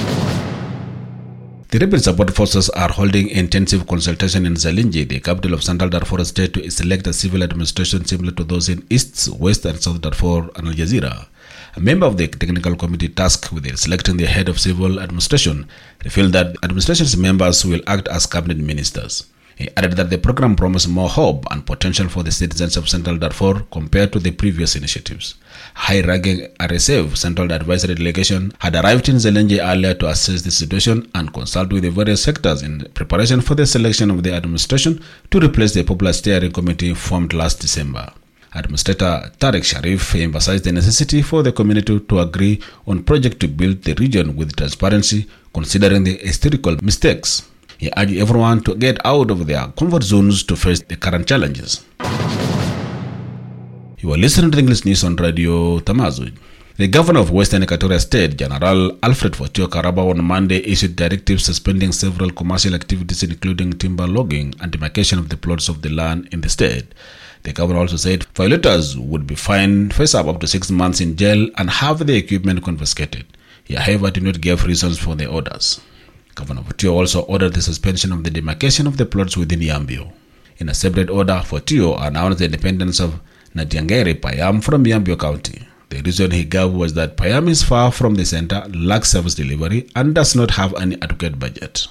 The Rapid Support Forces are holding intensive consultation in Zalinji, the capital of Central Darfur State, to select a civil administration similar to those in East, West and South Darfur and Al Jazeera. A member of the technical committee tasked with selecting the head of civil administration revealed that administration's members will act as cabinet ministers. He added that the program promised more hope and potential for the citizens of Central Darfur compared to the previous initiatives. High-ranking R S F Central Advisory Delegation had arrived in Zalinji earlier to assess the situation and consult with the various sectors in preparation for the selection of the administration to replace the Popular Steering Committee formed last December. Administrator Tariq Sharif emphasized the necessity for the community to agree on project to build the region with transparency, considering the historical mistakes. He urged everyone to get out of their comfort zones to face the current challenges. You are listening to English News on Radio Tamazu. The governor of Western Equatoria State, General Alfred Fortio Karaba, on Monday issued directives suspending several commercial activities including timber logging and demarcation of the plots of the land in the state. The governor also said violators would be fined, face up up to six months in jail, and have the equipment confiscated. He, however, did not give reasons for the orders. Governor Fortio also ordered the suspension of the demarcation of the plots within Yambio. In a separate order, Fortio announced the independence of Nadiangere Payam from Yambio County. The reason he gave was that Payam is far from the center, lacks service delivery, and does not have any adequate budget.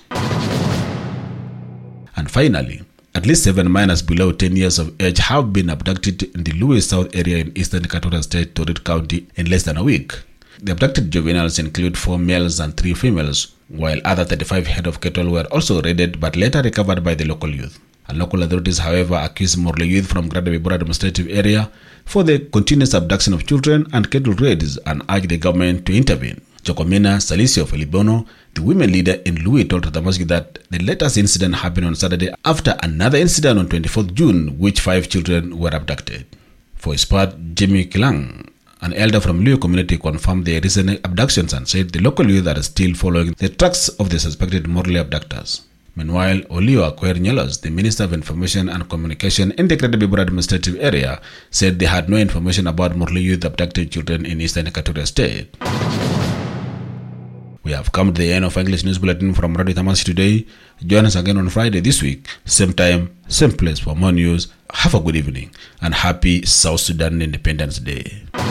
And finally, at least seven minors below ten years of age have been abducted in the Louis South area in Eastern Equatoria State, Torit County, in less than a week. The abducted juveniles include four males and three females, while other thirty-five head of cattle were also raided but later recovered by the local youth. And local authorities, however, accused Morley youth from Greater Bibura administrative area for the continuous abduction of children and cattle raids and urged the government to intervene. Chocomina Salicio Felibono, the women leader in Louis, told Ratamoski that the latest incident happened on Saturday after another incident on twenty-fourth June, which five children were abducted. For his part, Jimmy Kilang, An elder from Luo community confirmed the recent abductions and said the local youth are still following the tracks of the suspected Morley abductors. Meanwhile, Olio Akwer Nyelos, the Minister of Information and Communication in the Greater Bibra administrative area, said they had no information about Morley youth abducted children in Eastern Equatoria State. We have come to the end of English News Bulletin from Radio Tamasi today. Join us again on Friday this week, same time, same place for more news. Have a good evening and happy South Sudan Independence Day.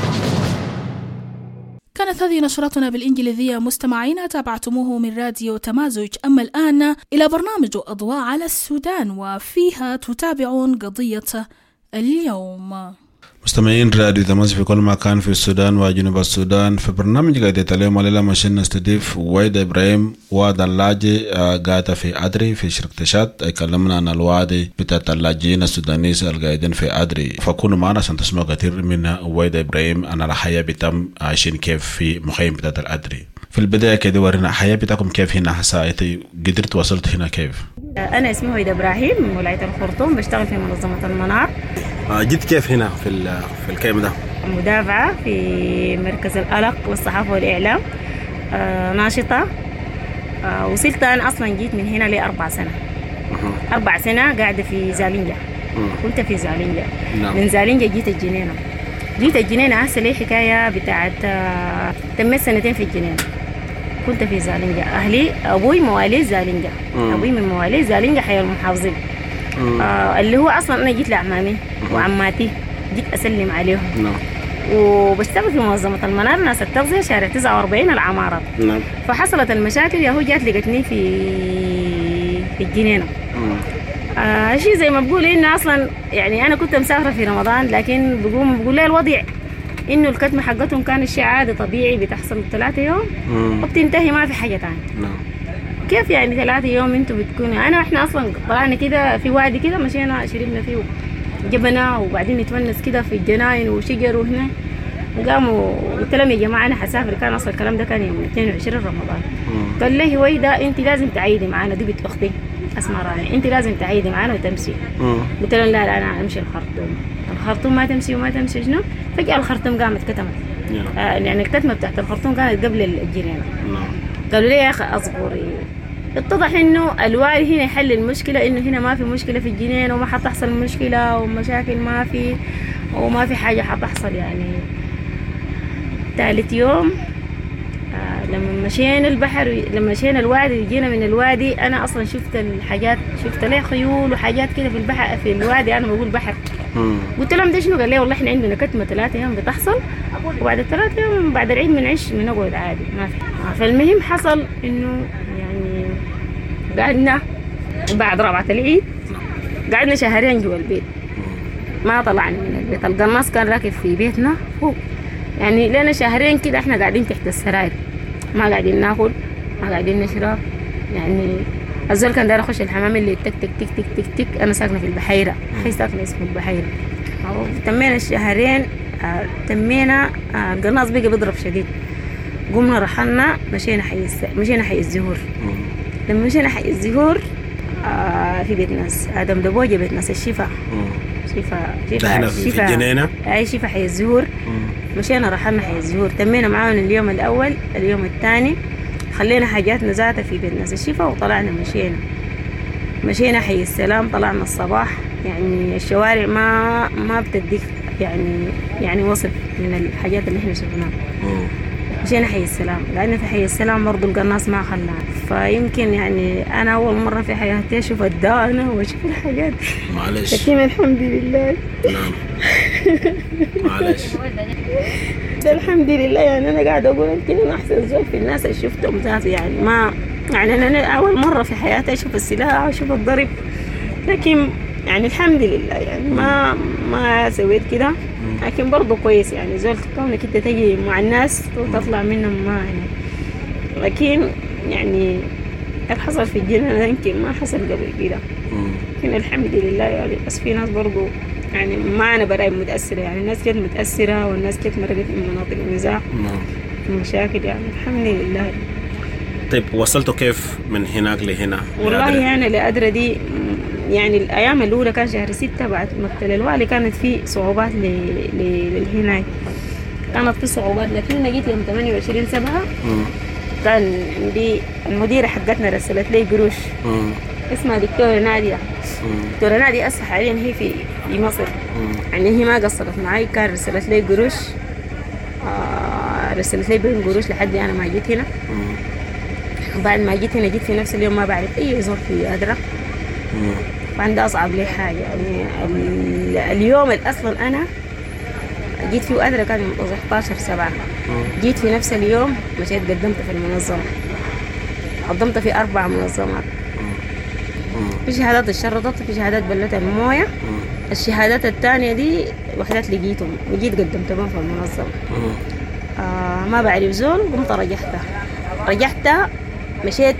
كانت هذه نشرتنا بالإنجليزية مستمعين، تابعتموه من راديو تمازج. أما الآن إلى برنامج أضواء على السودان، وفيها تتابعون قضية اليوم. مستمعين راديو تمازج في كل مكان في السودان وجنوب السودان. في برنامج قاعدة اليوم الليلة مشان نستضيف ويد إبراهيم واد اللاجي قاعدة في أدري في شركة شات. يكلمنا عن الوادي بتاع اللاجئين السودانيين القاعدين في أدري، فكونوا معنا عشان تسمعوا كثير من ويد إبراهيم عن الحياة بتاعهم عايشين كيف في مخيم بتاع الأدري. في البداية كده ورينا الحياة بتاعكم كيف هنا، حسيتي قدرت وصلت هنا كيف؟ أنا اسمي ويد إبراهيم من ولاية الخرطوم، بشتغل في منظمة المنار. جيت كيف هنا في في الكيم ده؟ مدافعة في مركز الألق والصحافة والإعلام، آه ناشطة. آه وصلت أنا أصلا جيت من هنا لأربع سنة. أه. أربع سنة قاعدة في زالينجا. أه. كنت في زالينجا. نعم. من زالينجا جيت الجنينة. جيت الجنينة هسه لي حكاية بتاعت آه تمت سنتين في الجنينة. كنت في زالينجا، أهلي أبوي مواليد زالينجا. أه. أبوي من مواليد زالينجا حي المحافظين. آه اللي هو أصلاً أنا جيت لعمامي وعماتي، جيت أسلم عليهم. نعم. وبشتغل في منظمة المنار ناس التغذية شارع تسعة وأربعين العمارات. نعم. فحصلت المشاكل، يا هو جات لقتني في في الجنينة. آه شيء زي ما بقول إنه أصلاً يعني أنا كنت مسافرة في رمضان، لكن بقوم بقول لي الوضع إنه الكتمة حقتهم كان شيء عادي طبيعي بتحصل ثلاثة يوم وبتنتهي ما في حاجة تانية. نعم. كيف يعني ثلاثة يوم انتوا بتكونوا؟ انا احنا اصلا طلعنا كده في وادي كده مشينا شربنا فيه جبنا، وبعدين نتونس كده في الجناين وشجر وهنا، وقاموا قلت لهم يا جماعه انا حسافر. كان اصلا الكلام ده كان يوم اثنين وعشرين رمضان. مم. قال لي هويدا انت لازم تعيدي معانا، دي بنت اختي اسمها راني، انت لازم تعيدي معانا وتمشي. قلت لهم لا لا انا امشي الخرطوم. الخرطوم ما تمشي وما تمشي شنو؟ فجاه الخرطوم قامت كتمت. آه يعني الكتمه بتاعت الخرطوم كانت قبل الجنينه. قالوا لي يا اخي اصبري. اتضح انه الوالي هنا يحل المشكله، انه هنا ما في مشكله في الجنين وما حتحصل مشكله ومشاكل ما في وما في حاجه حتحصل. يعني ثالث يوم آه لما مشينا البحر، لما مشينا الوادي جينا من الوادي، انا اصلا شفت الحاجات، شفت ليه خيول وحاجات كده في البحر في الوادي، انا بقول بحر. قلت لهم ده شنو؟ قال لي والله احنا عندنا كتمه ثلاثة ايام بتحصل، وبعد الثلاثة ايام بعد العيد بنعيش بنقعد عادي ما في. فالمهم حصل انه يعني قعدنا بعد رابعة العيد قعدنا شهرين جوا البيت ما طلعنا من البيت. القناص كان راكب في بيتنا فوق، يعني لنا شهرين كده احنا قاعدين تحت السراير، ما قاعدين ناكل ما قاعدين نشرب. يعني الزول كان داير اخش الحمام اللي تك تك تك تك تك تك. انا ساكنه في البحيره، حي ساكنه اسمه البحيره. تمينا الشهرين آه تمينا آه القناص بقى بيضرب شديد. قمنا رحلنا مشينا حي الس... مشينا حي الزهور. لما مشينا حي الزهور آه في بيت ناس ادم دبوجه، بيت ناس الشفا. شفا شفا في الجنينه اي شفا حي الزهور. مشينا رحلنا حي الزهور، تمينا معاهم اليوم الاول. اليوم الثاني خلينا حاجاتنا ذاتها في بيت ناس الشفا وطلعنا مشينا مشينا حي السلام. طلعنا الصباح، يعني الشوارع ما ما بتديك يعني يعني وصف من الحاجات اللي احنا شفناها. مشينا حي السلام، قعدنا في حي السلام برضو القناص ما خلانا. فيمكن يعني انا اول مره في حياتي اشوف الدانه واشوف الحاجات. معلش لكن الحمد لله. نعم معلش الحمد لله. يعني انا قاعده اقول يمكن انا احسن زول في الناس اللي شفتهم ذاتي. يعني ما يعني انا اول مره في حياتي اشوف السلاح واشوف الضرب، لكن يعني الحمد لله يعني ما ما سويت كده. لكن برضو كويس يعني زول كونك انت تجي مع الناس وتطلع منهم ما يعني. لكن يعني الحصل في الجنة يمكن ما حصل قبل كده، لكن الحمد لله يعني. بس في ناس برضو يعني ما أنا براي متأثرة، يعني الناس كانت متأثرة والناس كانت مرقت من مناطق النزاع المشاكل يعني الحمد لله. طيب وصلتوا كيف من هناك لهنا؟ والله يعني لأدرى دي يعني الأيام الأولى كان شهر ستة بعد مقتل الوالي كانت في صعوبات للهناك. كانت في صعوبات، لكن انا جيت يوم ثمانية وعشرين سبعة كان عندي المديره حقتنا رسلت لي قروش اسمها دكتوره ناديه. دكتوره ناديه هسه حاليا هي في في مصر، يعني هي ما قصرت معي، كان رسلت لي قروش، آه رسلت لي بين قروش لحد انا ما جيت هنا. بعد ما جيت هنا جيت في نفس اليوم ما بعرف اي زور في أدرة، وعندي اصعب لي حاجه يعني اليوم اللي اصلا انا جيت فيه أدرة كان يوم أحد عشر سبعة. جيت في نفس اليوم مشيت قدمت في المنظمه، قدمت في اربع منظمات، في شهادات اتشرطت، في شهادات بلت المويه، الشهادات الثانيه دي وحدات لقيتهم وجيت قدمتهم في المنظمه. آه ما بعرف زول، قمت رجعتها رجعتها مشيت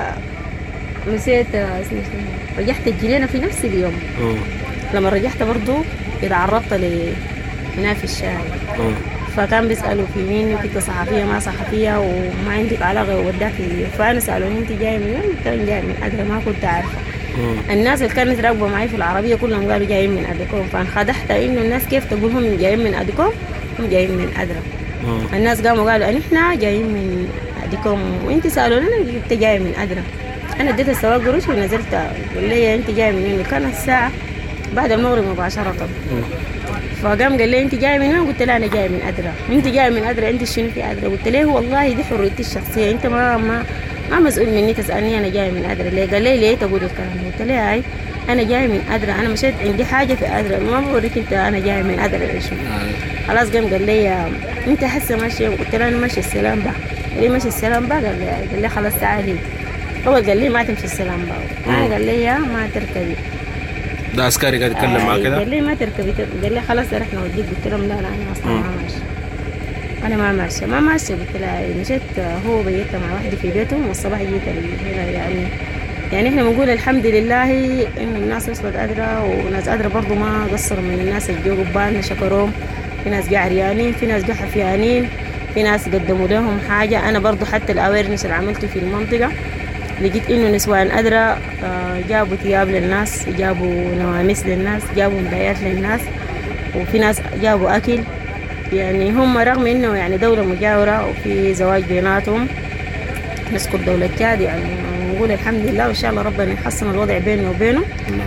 مشيت رجعت الجنينة في نفس اليوم. لما رجعت برضو اتعرضت لهنا في الشارع، فكان بيسألوا في مين، وكنت صحفية ما صحفية وما عندك علاقة وداك، فأنا سألوني انت جاي من وين؟ كان جاي من أدرة، ما كنت عارفة. الناس اللي كانت راكبة معي في العربية كلهم قالوا جايين من أدكم، فانخدحت إنه الناس كيف تقولهم جايين من أدكم؟ هم جايين من أدرة. الناس قاموا قالوا ان احنا جايين من أدكم، وانت سألوني انت جاي من أدرة. انا اديت السواق قروش ونزلت، قال لي انت جاي من وين؟ كانت الساعة بعد المغرب مباشرة. فقام قال لي انت جاي من وين؟ قلت له انا جاي من أدرة. انت جاي من أدرة، انت شنو في أدرة؟ قلت له والله دي حريتي الشخصية، انت ما ما ما مسؤول مني تسألني انا جاي من أدرة ليه. قال لي ليه تقول الكلام؟ قلت له هاي انا جاي من أدرة، انا مشيت عندي حاجة في أدرة، ما بوريك انت انا جاي من أدرة ليش. خلاص قام قال لي انت حاسه ماشي؟ قلت له انا ماشي السلام بقى. قال لي ماشي السلام بقى؟ قال لي قال لي خلاص تعالي. هو قال لي ما تمشي السلام بقى، انا قال لي ما تركبي. ده عسكري قاعد يتكلم آه معك كده؟ قال لي ما تركبي، قال لي خلاص رحنا وديك. قلت لهم لا لا انا اصلا ما ماشي، انا ما ماشي ما ماشي. قلت له مشيت، هو بيت مع واحده في بيتهم، والصباح جيت هنا. يعني يعني احنا بنقول الحمد لله انه الناس وصلت أدرة، وناس أدرة برضو ما قصروا من الناس اللي جو قبالنا، شكروهم. في ناس جا عريانين، في ناس جا حفيانين، في ناس قدموا لهم حاجة. أنا برضو حتى الأويرنس اللي عملته في المنطقة لقيت إنه نسوان أدرة جابوا ثياب للناس، جابوا نواميس للناس، جابوا مرايات للناس، وفي ناس جابوا أكل. يعني هم رغم إنه يعني دولة مجاورة وفي زواج بيناتهم، نشكر دولة تشاد يعني، نقول الحمد لله، وإن شاء الله ربنا يحسن الوضع بيننا وبينه.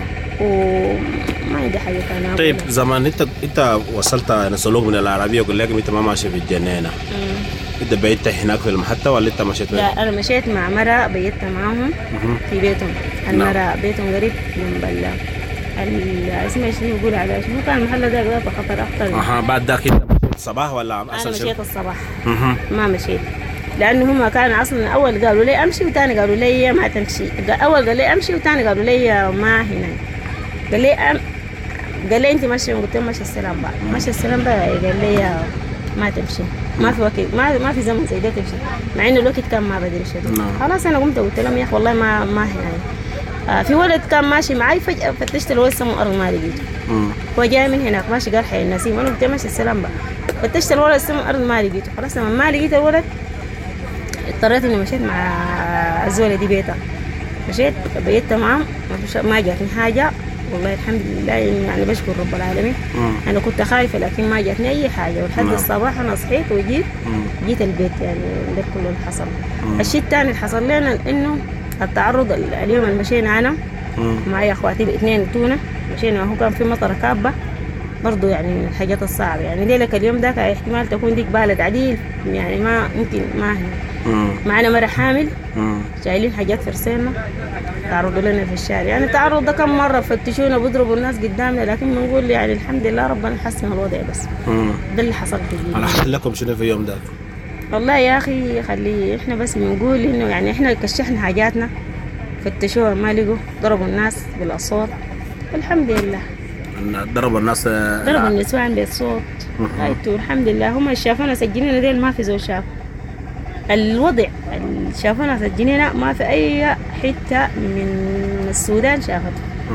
وما عندي حاجة ثانية. طيب زمان انت انت وصلت نسلوك من العربية وقال لك انت ما ماشي في الجنينة، انت بيت هناك في المحطة ولا انت مشيت؟ لا انا مشيت مع مرة، بيت معاهم في بيتهم. المرة بيتهم قريب من بلا اسمه شنو يقول على شنو كان المحل ده قضاء خطر اخطر. اها بعد ذاك انت مشيت الصباح ولا انا مشيت شنو؟ الصباح. ما مشيت لانه هم كانوا اصلا اول قالوا لي امشي وثاني قالوا لي ما تمشي. اول قال لي امشي وثاني قالوا لي ما هنا. قال لي أم... قال لي انت ماشي، قلت له ماشي السلام بقى. ماشي السلام بقى. قال لي ما تمشي، ما في وقت، ما ما في زمن زي ده تمشي، مع انه الوقت كان ما بدري شديد. خلاص انا قمت قلت لهم يا اخي والله ما ما هنا. آه في ولد كان ماشي معي، فجاه فتشت الولد سمو ارض ما لقيته. هو جاي من هناك ماشي، قال حي النسيم، وانا قلت له ماشي السلام بقى. فتشت الولد سمو ارض ما لقيته. خلاص لما ما لقيت الولد اضطريت اني مشيت مع الزوله دي بيتها، مشيت بيتها معهم، ما جاتني حاجه والله الحمد لله. يعني بشكر رب العالمين. مم. انا كنت خايفه لكن ما جاتني اي حاجه، ولحد الصباح انا صحيت وجيت. مم. جيت البيت. يعني ده كله اللي حصل. مم. الشيء الثاني اللي حصل لنا انه التعرض اليوم اللي مشينا انا معي اخواتي الاثنين تونه، مشينا وهو كان في مطره كابه برضو، يعني من الحاجات الصعبه. يعني ليلك اليوم ذاك احتمال تكون ديك بالد عديل، يعني ما ممكن ما هنا. معنا مرة حامل، شايلين حاجات في رسالنا، تعرضوا لنا في الشارع. يعني التعرض ده كم مرة فتشونا بيضربوا الناس قدامنا، لكن بنقول يعني الحمد لله ربنا حسن الوضع بس. مم. ده اللي حصل في على حل لكم شنو في يوم ده؟ والله يا أخي خلي إحنا بس بنقول إنه يعني إحنا كشحنا حاجاتنا، فتشوها ما لقوا، ضربوا الناس بالأصوات. الحمد لله ضربوا الناس، ضربوا النسوان بالصوت. هايتو الحمد لله. هم شافونا سجنينا ديل ما في زول شاف الوضع، شافونا سجنينا ما في أي حتة من السودان شافت.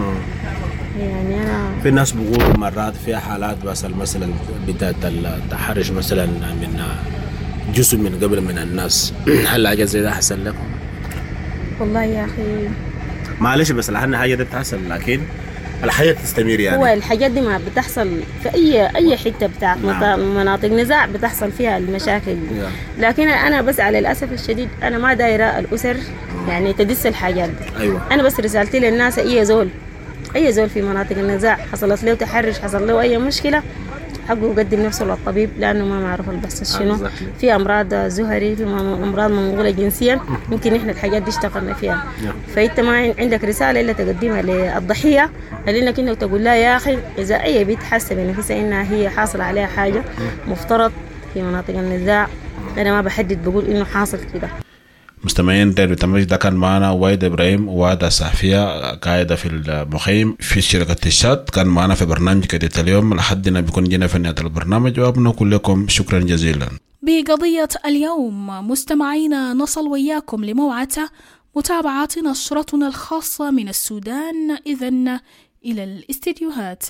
يعني أنا في ناس بيقولوا مرات في حالات بس مثلا بداية التحرش مثلا من جزء من قبل من الناس. هل حاجة زي ده حصل لكم؟ والله يا أخي معلش بس لحنا حاجة ده بتحصل، لكن الحياة تستمر يعني. هو الحاجات دي ما بتحصل في أي أي حتة بتاعت نعم. مناطق نزاع بتحصل فيها المشاكل دي. نعم. لكن أنا بس على الأسف الشديد أنا ما دايرة الأسر يعني تدس الحاجات دي. أيوة. أنا بس رسالتي للناس أي زول أي زول في مناطق النزاع حصلت له تحرش حصل له أي مشكلة حقه يقدم نفسه للطبيب لأنه ما معروف البحث شنو. آه في أمراض زهري في أمراض منقولة جنسيا ممكن إحنا الحاجات دي اشتغلنا فيها. فأنت ما عندك رسالة إلا تقدمها للضحية لأنك إنك تقول لا يا أخي إذا أي بنت حاسة بنفسها إنها هي حاصل عليها حاجة مفترض في مناطق النزاع أنا ما بحدد بقول إنه حاصل كده. مستمعين دير بتمرج ده كان معنا وايد إبراهيم وادة صحفية قاعدة في المخيم في شركة الشات كان معنا في برنامج كدية اليوم لحدنا بيكون جينا في نهاية البرنامج وبنقول لكم شكرا جزيلا. بقضية اليوم مستمعينا نصل وياكم لموعد متابعة نشرتنا الخاصة من السودان إذن إلى الاستديوهات.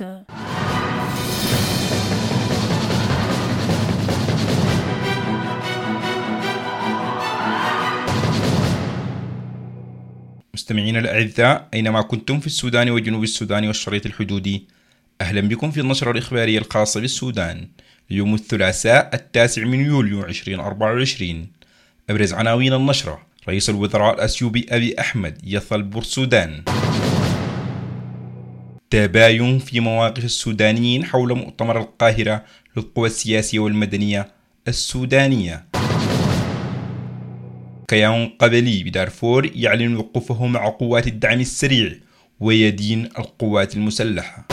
مستمعينا الأعزاء أينما كنتم في السودان وجنوب السودان والشريط الحدودي أهلا بكم في النشرة الإخبارية الخاصة بالسودان ليوم الثلاثاء التاسع من يوليو ألفين وأربعة وعشرين. أبرز عناوين النشرة: رئيس الوزراء الأثيوبي أبي أحمد يصل بورسودان. تباين في مواقف السودانيين حول مؤتمر القاهرة للقوى السياسية والمدنية السودانية. كيان قبلي بدارفور يعلن وقوفه مع قوات الدعم السريع ويدين القوات المسلحة.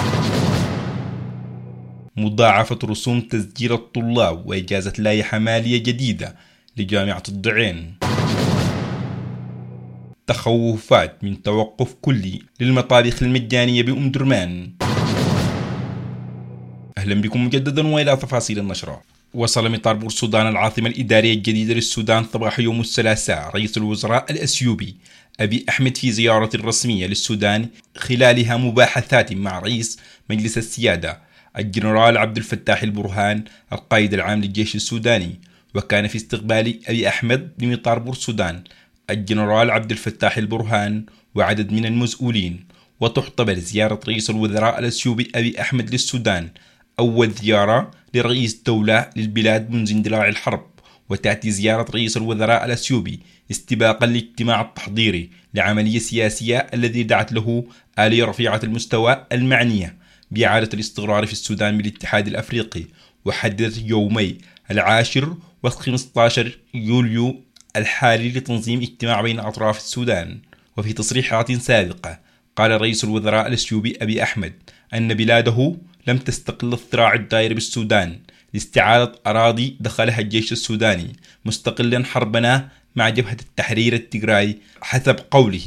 مضاعفة رسوم تسجيل الطلاب وإجازة لائحة مالية جديدة لجامعة الضعين. تخوفات من توقف كلي للمطابخ المجانية بأم درمان. أهلا بكم مجددا وإلى تفاصيل النشرة. وصل مطار بورسودان العاصمة الإدارية الجديدة للسودان صباح يوم الثلاثاء رئيس الوزراء الأثيوبي أبي أحمد في زيارة رسمية للسودان خلالها مباحثات مع رئيس مجلس السيادة الجنرال عبد الفتاح البرهان القائد العام للجيش السوداني. وكان في استقبال أبي أحمد بمطار بورسودان الجنرال عبد الفتاح البرهان وعدد من المسؤولين. وتعتبر زيارة رئيس الوزراء الأثيوبي أبي أحمد للسودان أول زيارة لرئيس دولة للبلاد منذ اندلاع الحرب. وتأتي زيارة رئيس الوزراء الأثيوبي استباقا للاجتماع التحضيري لعملية سياسية الذي دعت له آلية رفيعة المستوى المعنية بإعادة الاستقرار في السودان بالاتحاد الأفريقي. وحددت يومي العاشر وخمسة عشر يوليو الحالي لتنظيم اجتماع بين أطراف السودان. وفي تصريحات سابقة قال رئيس الوزراء الأثيوبي أبي أحمد أن بلاده لم تستقل الصراع الدائر بالسودان لاستعادة أراضي دخلها الجيش السوداني مستقلا حربنا مع جبهة التحرير التجراي حسب قوله.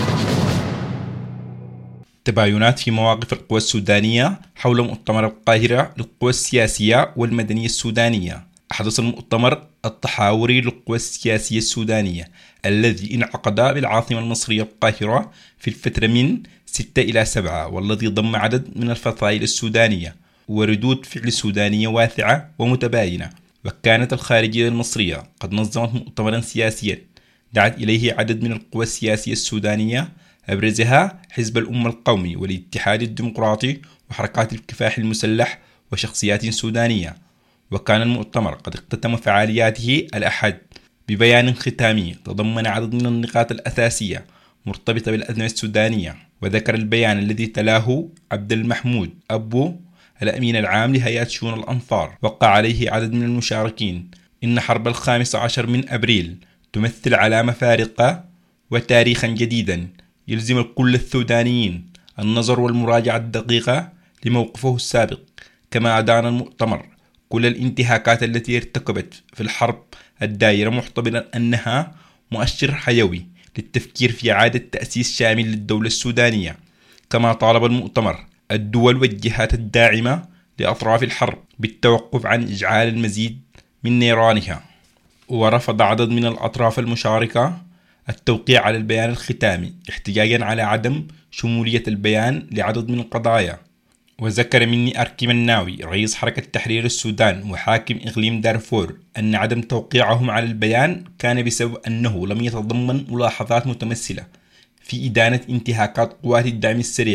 تباينات في مواقف القوى السودانية حول مؤتمر القاهرة للقوى السياسية والمدنية السودانية. أحدث المؤتمر التحاوري للقوى السياسية السودانية الذي انعقد بالعاصمة المصرية القاهرة في الفترة من ستة إلى سبعة والذي ضم عدد من الفصائل السودانية وردود فعل سودانية واسعة ومتباينة. وكانت الخارجية المصرية قد نظمت مؤتمرا سياسيا دعت إليه عدد من القوى السياسية السودانية أبرزها حزب الأمة القومي والاتحاد الديمقراطي وحركات الكفاح المسلح وشخصيات سودانية. وكان المؤتمر قد اختتم فعالياته الأحد ببيان ختامي تضمن عدد من النقاط الأساسية مرتبطة بالأزمة السودانية. وذكر البيان الذي تلاه عبد المحمود أبو الأمين العام لهيئة شؤون الأنصار وقع عليه عدد من المشاركين إن حرب الخامس عشر من أبريل تمثل علامة فارقة وتاريخا جديدا يلزم كل السودانيين النظر والمراجعة الدقيقة لموقفه السابق. كما أدان المؤتمر كل الانتهاكات التي ارتكبت في الحرب الدائرة معتبرا أنها مؤشر حيوي للتفكير في إعادة تأسيس شامل للدولة السودانية. كما طالب المؤتمر الدول والجهات الداعمة لأطراف الحرب بالتوقف عن إشعال المزيد من نيرانها. ورفض عدد من الأطراف المشاركة التوقيع على البيان الختامي احتجاجا على عدم شمولية البيان لعدد من القضايا. وذكر مني أركي مناوي رئيس حركة تحرير السودان وحاكم إقليم دارفور أن عدم توقيعهم على البيان كان بسبب أنه لم يتضمن ملاحظات متمثلة في إدانة انتهاكات قوات الدعم السريع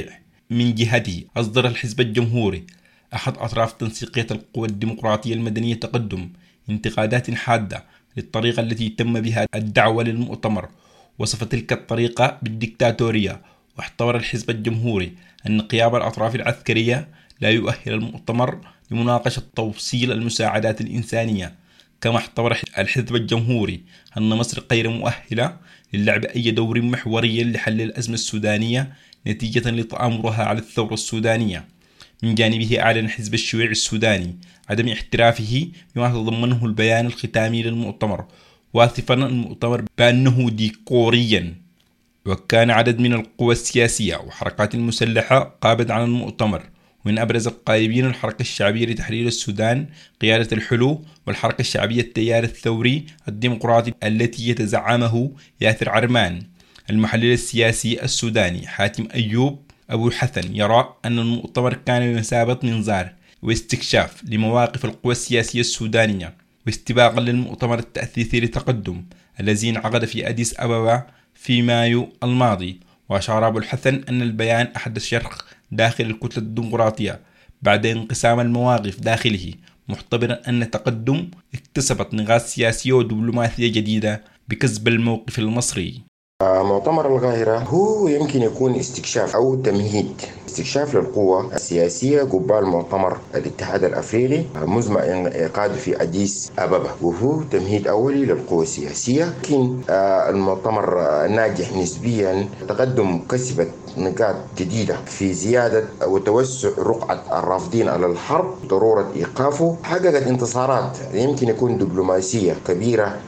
من جهته أصدر الحزب الجمهوري أحد أطراف تنسيقية القوى الديمقراطية المدنية تقدم انتقادات حادة للطريقة التي تم بها الدعوة للمؤتمر، وصف تلك الطريقة بالديكتاتورية. واحتور الحزب الجمهوري أن قيام الأطراف العسكرية لا يؤهل المؤتمر لمناقشة توصيل المساعدات الإنسانية. كما احتور الحزب الجمهوري أن مصر غير مؤهلة للعب أي دور محوري لحل الأزمة السودانية نتيجة لتآمرها على الثورة السودانية. من جانبه أعلن الحزب الشيوعي السوداني عدم احترافه بما تضمنه البيان الختامي للمؤتمر، واصفا المؤتمر بأنه ديكوريا. وكان عدد من القوى السياسية وحركات المسلحة قابض عن المؤتمر، ومن أبرز القائبين الحركة الشعبية لتحرير السودان قيادة الحلو، والحركة الشعبية التيار الثوري الديمقراطي التي يتزعمه ياسر عرمان. المحلل السياسي السوداني حاتم أيوب أبو حسن يرى أن المؤتمر كان بمثابة منظار واستكشاف لمواقف القوى السياسية السودانية، واستباقا للمؤتمر التأسيسي لتقدم الذي انعقد في أديس أبابا في مايو الماضي. وأشار أبو الحسن أن البيان أحدث شرخ داخل الكتلة الديمقراطية بعد انقسام المواقف داخله، محتبرا أن التقدم اكتسبت نقاط سياسية ودبلوماسية جديدة بكسب الموقف المصري. مؤتمر القاهرة هو يمكن يكون استكشاف أو تمهيد استكشاف للقوة السياسية قبال مؤتمر الاتحاد الأفريقي مزمع إنعقاده في أديس أبابا، وهو تمهيد أولي للقوة السياسية. لكن المؤتمر ناجح نسبيا، تقدم كسبت نقاط جديدة في زيادة وتوسع رقعة الرافضين على الحرب، ضرورة إيقافه، حققت انتصارات يمكن يكون دبلوماسية كبيرة.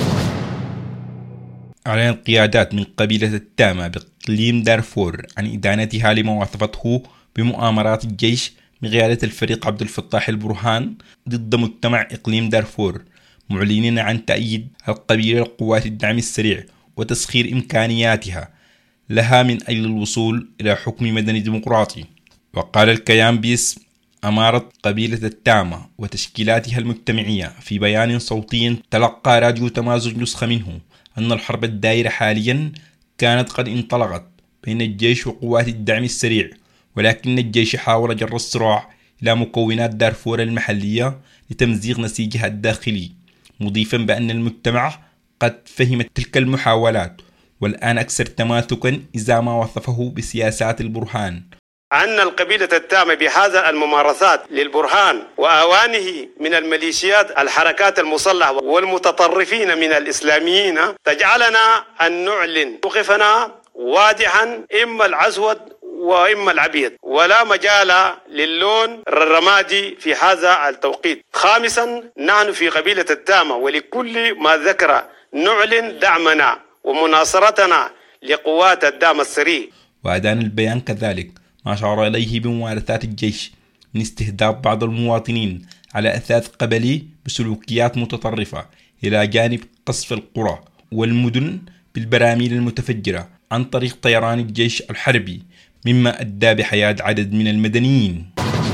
أعلنت قيادات من قبيلة التامة بإقليم دارفور عن إدانتها لما وصفته بمؤامرات الجيش بقيادة الفريق عبد الفتاح البرهان ضد مجتمع إقليم دارفور، معلنين عن تأييد القبيلة لقوات الدعم السريع وتسخير إمكانياتها لها من أجل الوصول إلى حكم مدني ديمقراطي. وقال الكيان باسم أمارة قبيلة التامة وتشكيلاتها المجتمعية في بيان صوتي تلقى راديو تمازج نسخة منه أن الحرب الدائرة حاليا كانت قد انطلقت بين الجيش وقوات الدعم السريع، ولكن الجيش حاول جر الصراع إلى مكونات دارفور المحلية لتمزيق نسيجها الداخلي، مضيفا بأن المجتمع قد فهم تلك المحاولات والآن أكثر تماسكا إذا ما وصفه بسياسات البرهان. أن القبيلة التامة بهذا الممارسات للبرهان وأوانه من الميليشيات الحركات المسلحة والمتطرفين من الإسلاميين تجعلنا أن نعلن موقفنا واضحا، إما الأسود وإما الأبيض، ولا مجال للون الرمادي في هذا التوقيت. خامسا، نحن في قبيلة التامة ولكل ما ذكر نعلن دعمنا ومناصرتنا لقوات الدعم السريع. وأدان البيان كذلك ما أشار إليه بممارسات الجيش من استهداف بعض المواطنين على أساس قبلي بسلوكيات متطرفة، إلى جانب قصف القرى والمدن بالبراميل المتفجرة عن طريق طيران الجيش الحربي، مما أدى بحياة عدد من المدنيين.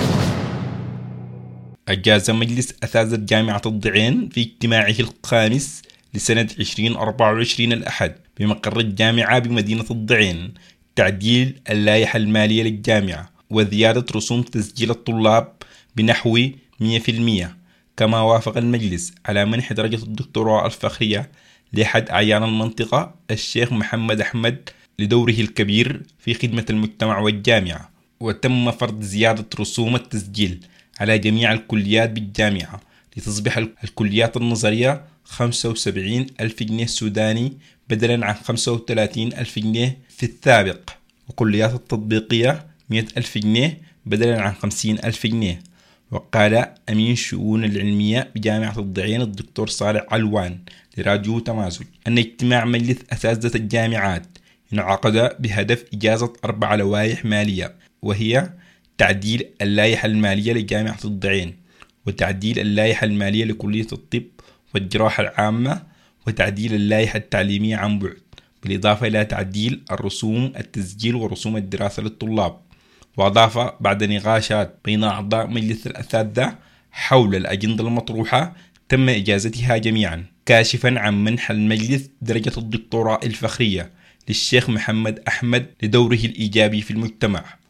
أجاز مجلس أساتذة جامعة الضعين في اجتماعه الخامس لسنة عشرين أربعة وعشرين الأحد بمقر الجامعة بمدينة الضعين تعديل اللائحة المالية للجامعة وزيادة رسوم تسجيل الطلاب بنحو مئة بالمئة. كما وافق المجلس على منح درجة الدكتوراه الفخرية لأحد أعيان المنطقة الشيخ محمد أحمد لدوره الكبير في خدمة المجتمع والجامعة. وتم فرض زيادة رسوم التسجيل على جميع الكليات بالجامعة لتصبح الكليات النظرية خمسة وسبعين ألف جنيه سوداني بدلا عن خمسة وثلاثين ألف جنيه في السابق، وكليات التطبيقية مئة ألف جنيه بدلا عن خمسين ألف جنيه. وقال أمين الشؤون العلمية بجامعة الضعين الدكتور صالح علوان لراديو تمازج أن اجتماع مجلس أساتذة الجامعات انعقد بهدف إجازة أربع لوائح مالية، وهي تعديل اللائحة المالية لجامعة الضعين، وتعديل اللائحة المالية لكلية الطب والجراحة العامة، وتعديل اللائحة التعليمية عن بعد، بالإضافة إلى تعديل الرسوم التسجيل ورسوم الدراسة للطلاب. وأضاف بعد نقاشات بين أعضاء مجلس الأساتذة حول الأجندة المطروحة تم إجازتها جميعا، كاشفا عن منح المجلس درجة الدكتوراه الفخرية للشيخ محمد أحمد لدوره الإيجابي في المجتمع.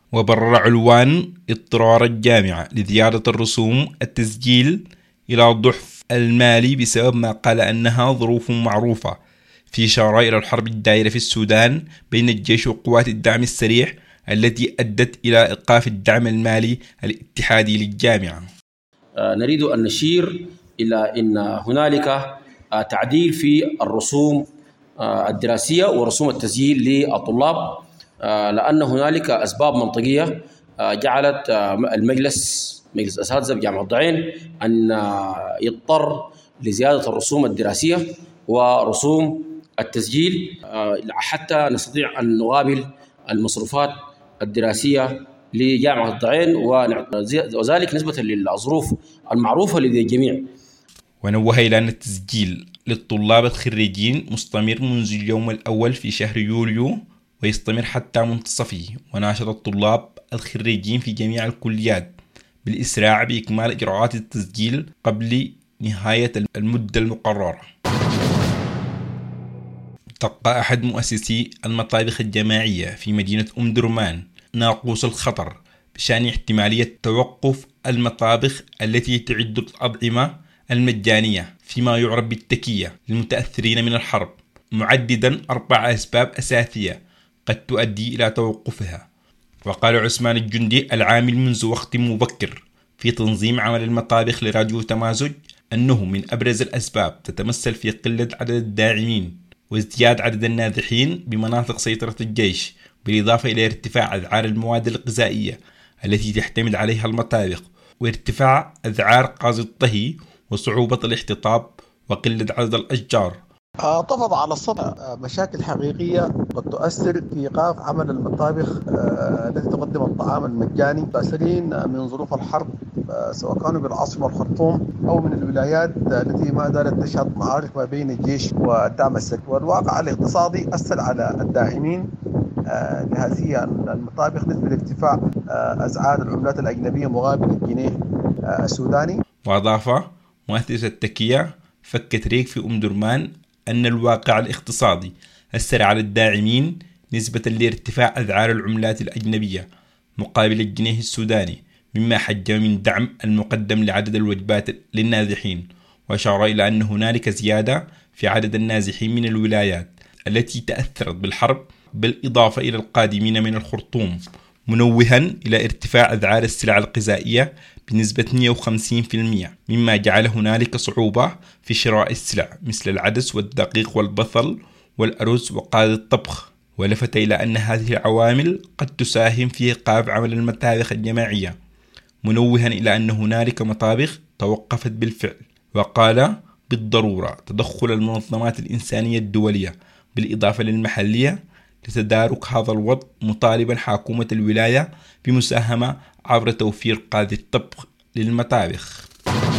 وبرر علوان اضطرار الجامعة لزيادة الرسوم التسجيل إلى ضعف المالي بسبب ما قال أنها ظروف معروفة في إشارة إلى الحرب الدائرة في السودان بين الجيش وقوات الدعم السريع التي أدت إلى إيقاف الدعم المالي الاتحادي للجامعة. نريد أن نشير إلى أن هنالك تعديل في الرسوم الدراسية ورسوم التسجيل للطلاب، لأن هنالك أسباب منطقية جعلت المجلس مجلس الأساتذة بجامعة الضعين أن يضطر لزيادة الرسوم الدراسية ورسوم التسجيل حتى نستطيع أن نقابل المصروفات الدراسية لجامعة الضعين، وذلك نسبة للظروف المعروفة لدى الجميع. ونوه إلى أن التسجيل للطلاب الخريجين مستمر منذ اليوم الأول في شهر يوليو ويستمر حتى منتصفه، وناشد الطلاب الخريجين في جميع الكليات بالإسراع بإكمال إجراءات التسجيل قبل نهاية المدة المقررة. تلقى أحد مؤسسي المطابخ الجماعية في مدينة أم درمان ناقوس الخطر بشأن احتمالية توقف المطابخ التي تعد الأطعمة المجانية فيما يعرف بالتكية للمتأثرين من الحرب، معددا أربع أسباب أساسية قد تؤدي إلى توقفها. وقال عثمان الجندي العامل منذ وقت مبكر في تنظيم عمل المطابخ لراديو تمازج أنه من أبرز الأسباب تتمثل في قلة عدد الداعمين وازدياد عدد النازحين بمناطق سيطرة الجيش، بالإضافة إلى ارتفاع أسعار المواد الغذائية التي تعتمد عليها المطابخ، وارتفاع أسعار غاز الطهي وصعوبة الاحتطاب وقلة عدد الأشجار. طفت على السطح مشاكل حقيقية قد تؤثر في إيقاف عمل المطابخ التي تقدم الطعام المجاني، متأثرين من ظروف الحرب سواء كانوا بالعاصمة الخرطوم أو من الولايات التي ما زالت تشهد معارك ما بين الجيش والدعم السريع. والواقع الاقتصادي أثر على الداعمين لهذه المطابخ نسبة ارتفاع أسعار العملات الأجنبية مقابل الجنيه السوداني. وأضاف مؤسسة تكية فكت ريك في أم درمان أن الواقع الاقتصادي أثر على الداعمين نسبة لارتفاع أسعار العملات الأجنبية مقابل الجنيه السوداني، مما حجم من دعم المقدم لعدد الوجبات للنازحين. وأشار إلى أن هنالك زيادة في عدد النازحين من الولايات التي تأثرت بالحرب، بالإضافة إلى القادمين من الخرطوم، منوها إلى ارتفاع أسعار السلع الغذائية بنسبة مئة وخمسين بالمئة، مما جعل هنالك صعوبة في شراء السلع مثل العدس والدقيق والبصل والأرز وقاد الطبخ. ولفت إلى أن هذه العوامل قد تساهم في إيقاف عمل المطابخ الجماعية، منوها إلى أن هنالك مطابخ توقفت بالفعل. وقال بالضرورة تدخل المنظمات الإنسانية الدولية بالإضافة للمحلية لتدارك هذا الوضع، مطالبا حكومة الولاية بمساهمة عبر توفير قاذي الطبخ للمطابخ.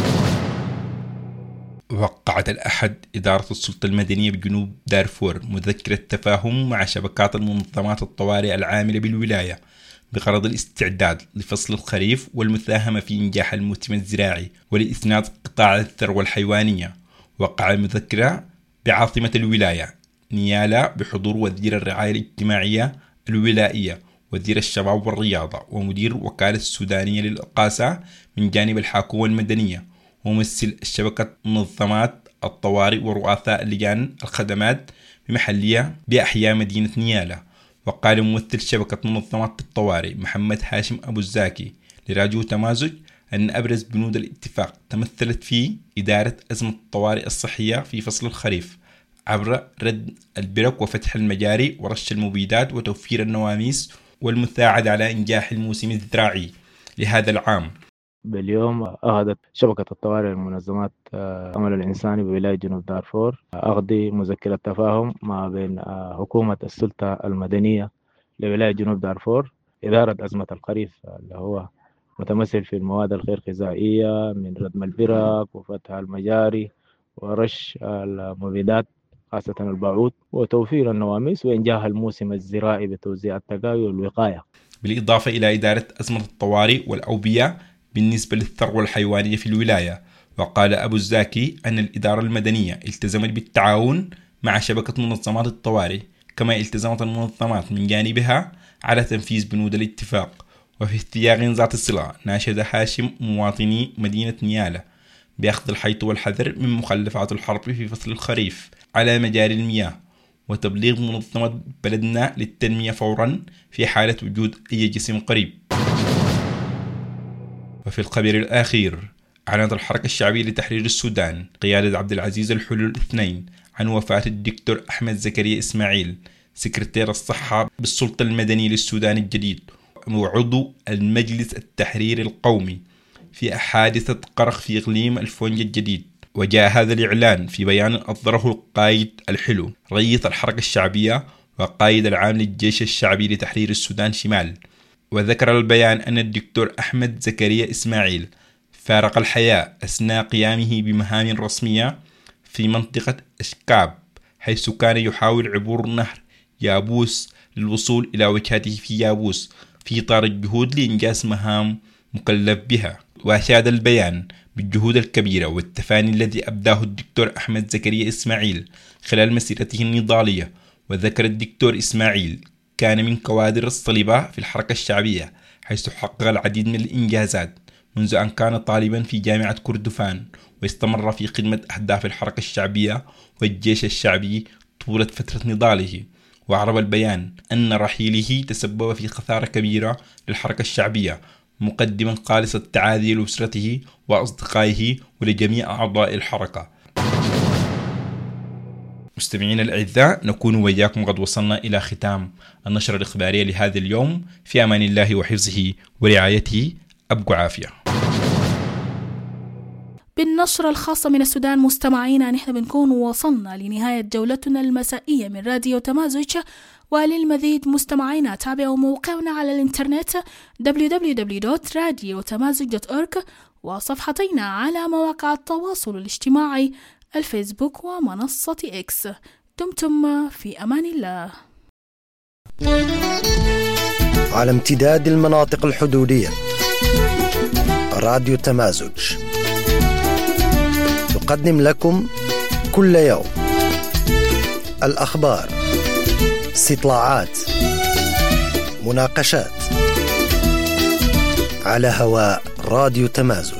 وقعت الأحد إدارة السلطة المدنية بجنوب دارفور مذكرة تفاهم مع شبكات المنظمات الطوارئ العاملة بالولاية بغرض الاستعداد لفصل الخريف والمساهمة في إنجاح الموسم الزراعي ولإسناد قطاع الثروة الحيوانية. وقع المذكرة بعاصمة الولاية نيالا بحضور وزير الرعاية الاجتماعية الولائية، وزير الشباب والرياضة، ومدير وكالة السودانية للإقاسة من جانب الحكومة المدنية، وممثل الشبكة منظمات الطوارئ ورؤساء لجان الخدمات بمحلية بأحياء مدينة نيالا. وقال ممثل شبكة منظمات الطوارئ محمد هاشم أبو الزاكي لراديو تمازج أن أبرز بنود الاتفاق تمثلت في إدارة أزمة الطوارئ الصحية في فصل الخريف عبر رد البرك وفتح المجاري ورش المبيدات وتوفير النواميس والمساعدة على إنجاح الموسم الزراعي لهذا العام. باليوم أخذت شبكة الطوارئ المنظمات العمل الإنساني بولاية جنوب دارفور أخذ مذكرة تفاهم ما بين حكومة السلطة المدنية لولاية جنوب دارفور إدارة أزمة الخريف اللي هو متمثل في المواد الغير غذائية من ردم البرك وفتح المجاري ورش المبيدات خاصة البعوض وتوفير النواميس وإنجاح الموسم الزراعي بتوزيع التقاوي والوقاية، بالإضافة إلى إدارة أزمة الطوارئ والأوبية بالنسبة للثروة الحيوانية في الولاية. وقال أبو الزاكي أن الإدارة المدنية التزمت بالتعاون مع شبكة منظمات الطوارئ، كما التزمت المنظمات من جانبها على تنفيذ بنود الاتفاق وفي سياق ذات الصلة ناشد هاشم مواطني مدينة نيالا بأخذ الحيط والحذر من مخلفات الحرب في فصل الخريف على مجاري المياه، وتبليغ منظمة بلدنا للتنمية فورا في حالة وجود أي جسم قريب. وفي الخبر الأخير أعلنت الحركة الشعبية لتحرير السودان قيادة عبد العزيز الحلول الاثنين عن وفاة الدكتور أحمد زكريا إسماعيل سكرتير الصحة بالسلطة المدني للسودان الجديد وعضو المجلس التحرير القومي في حادثة قرق في إقليم الفونجة الجديد. وجاء هذا الإعلان في بيان أصدره القائد الحلو رئيس الحركة الشعبية وقائد العام للجيش الشعبي لتحرير السودان شمال. وذكر البيان أن الدكتور أحمد زكريا إسماعيل فارق الحياة أثناء قيامه بمهام رسمية في منطقة أشكاب، حيث كان يحاول عبور نهر يابوس للوصول إلى وجهته في يابوس في إطار الجهود لإنجاز مهام مكلف بها. وأشاد البيان بالجهود الكبيرة والتفاني الذي أبداه الدكتور أحمد زكريا إسماعيل خلال مسيرته النضالية. وذكر الدكتور إسماعيل كان من كوادر الصليبة في الحركة الشعبية، حيث حقق العديد من الإنجازات منذ أن كان طالبا في جامعة كردفان، واستمر في خدمة أهداف الحركة الشعبية والجيش الشعبي طولة فترة نضاله. وأعرب البيان أن رحيله تسبب في خسارة كبيرة للحركة الشعبية، مقدما خالص التعازي لأسرته وأصدقائه ولجميع أعضاء الحركة. مستمعين الأعزاء، نكون وياكم قد وصلنا إلى ختام النشرة الإخبارية لهذا اليوم. في أمان الله وحفظه ورعايته، أبقوا عافية. بالنشرة الخاصة من السودان مستمعينا، نحن بنكون وصلنا لنهاية جولتنا المسائية من راديو تمازج. وللمزيد مستمعينا تابعوا موقعنا على الانترنت دبليو دبليو دبليو دوت راديو تمازج دوت أورج وصفحتنا على مواقع التواصل الاجتماعي الفيسبوك ومنصة إكس. دمتم في أمان الله. على امتداد المناطق الحدودية، راديو تمازج تقدم لكم كل يوم الأخبار، استطلاعات، مناقشات على هواء راديو تمازج.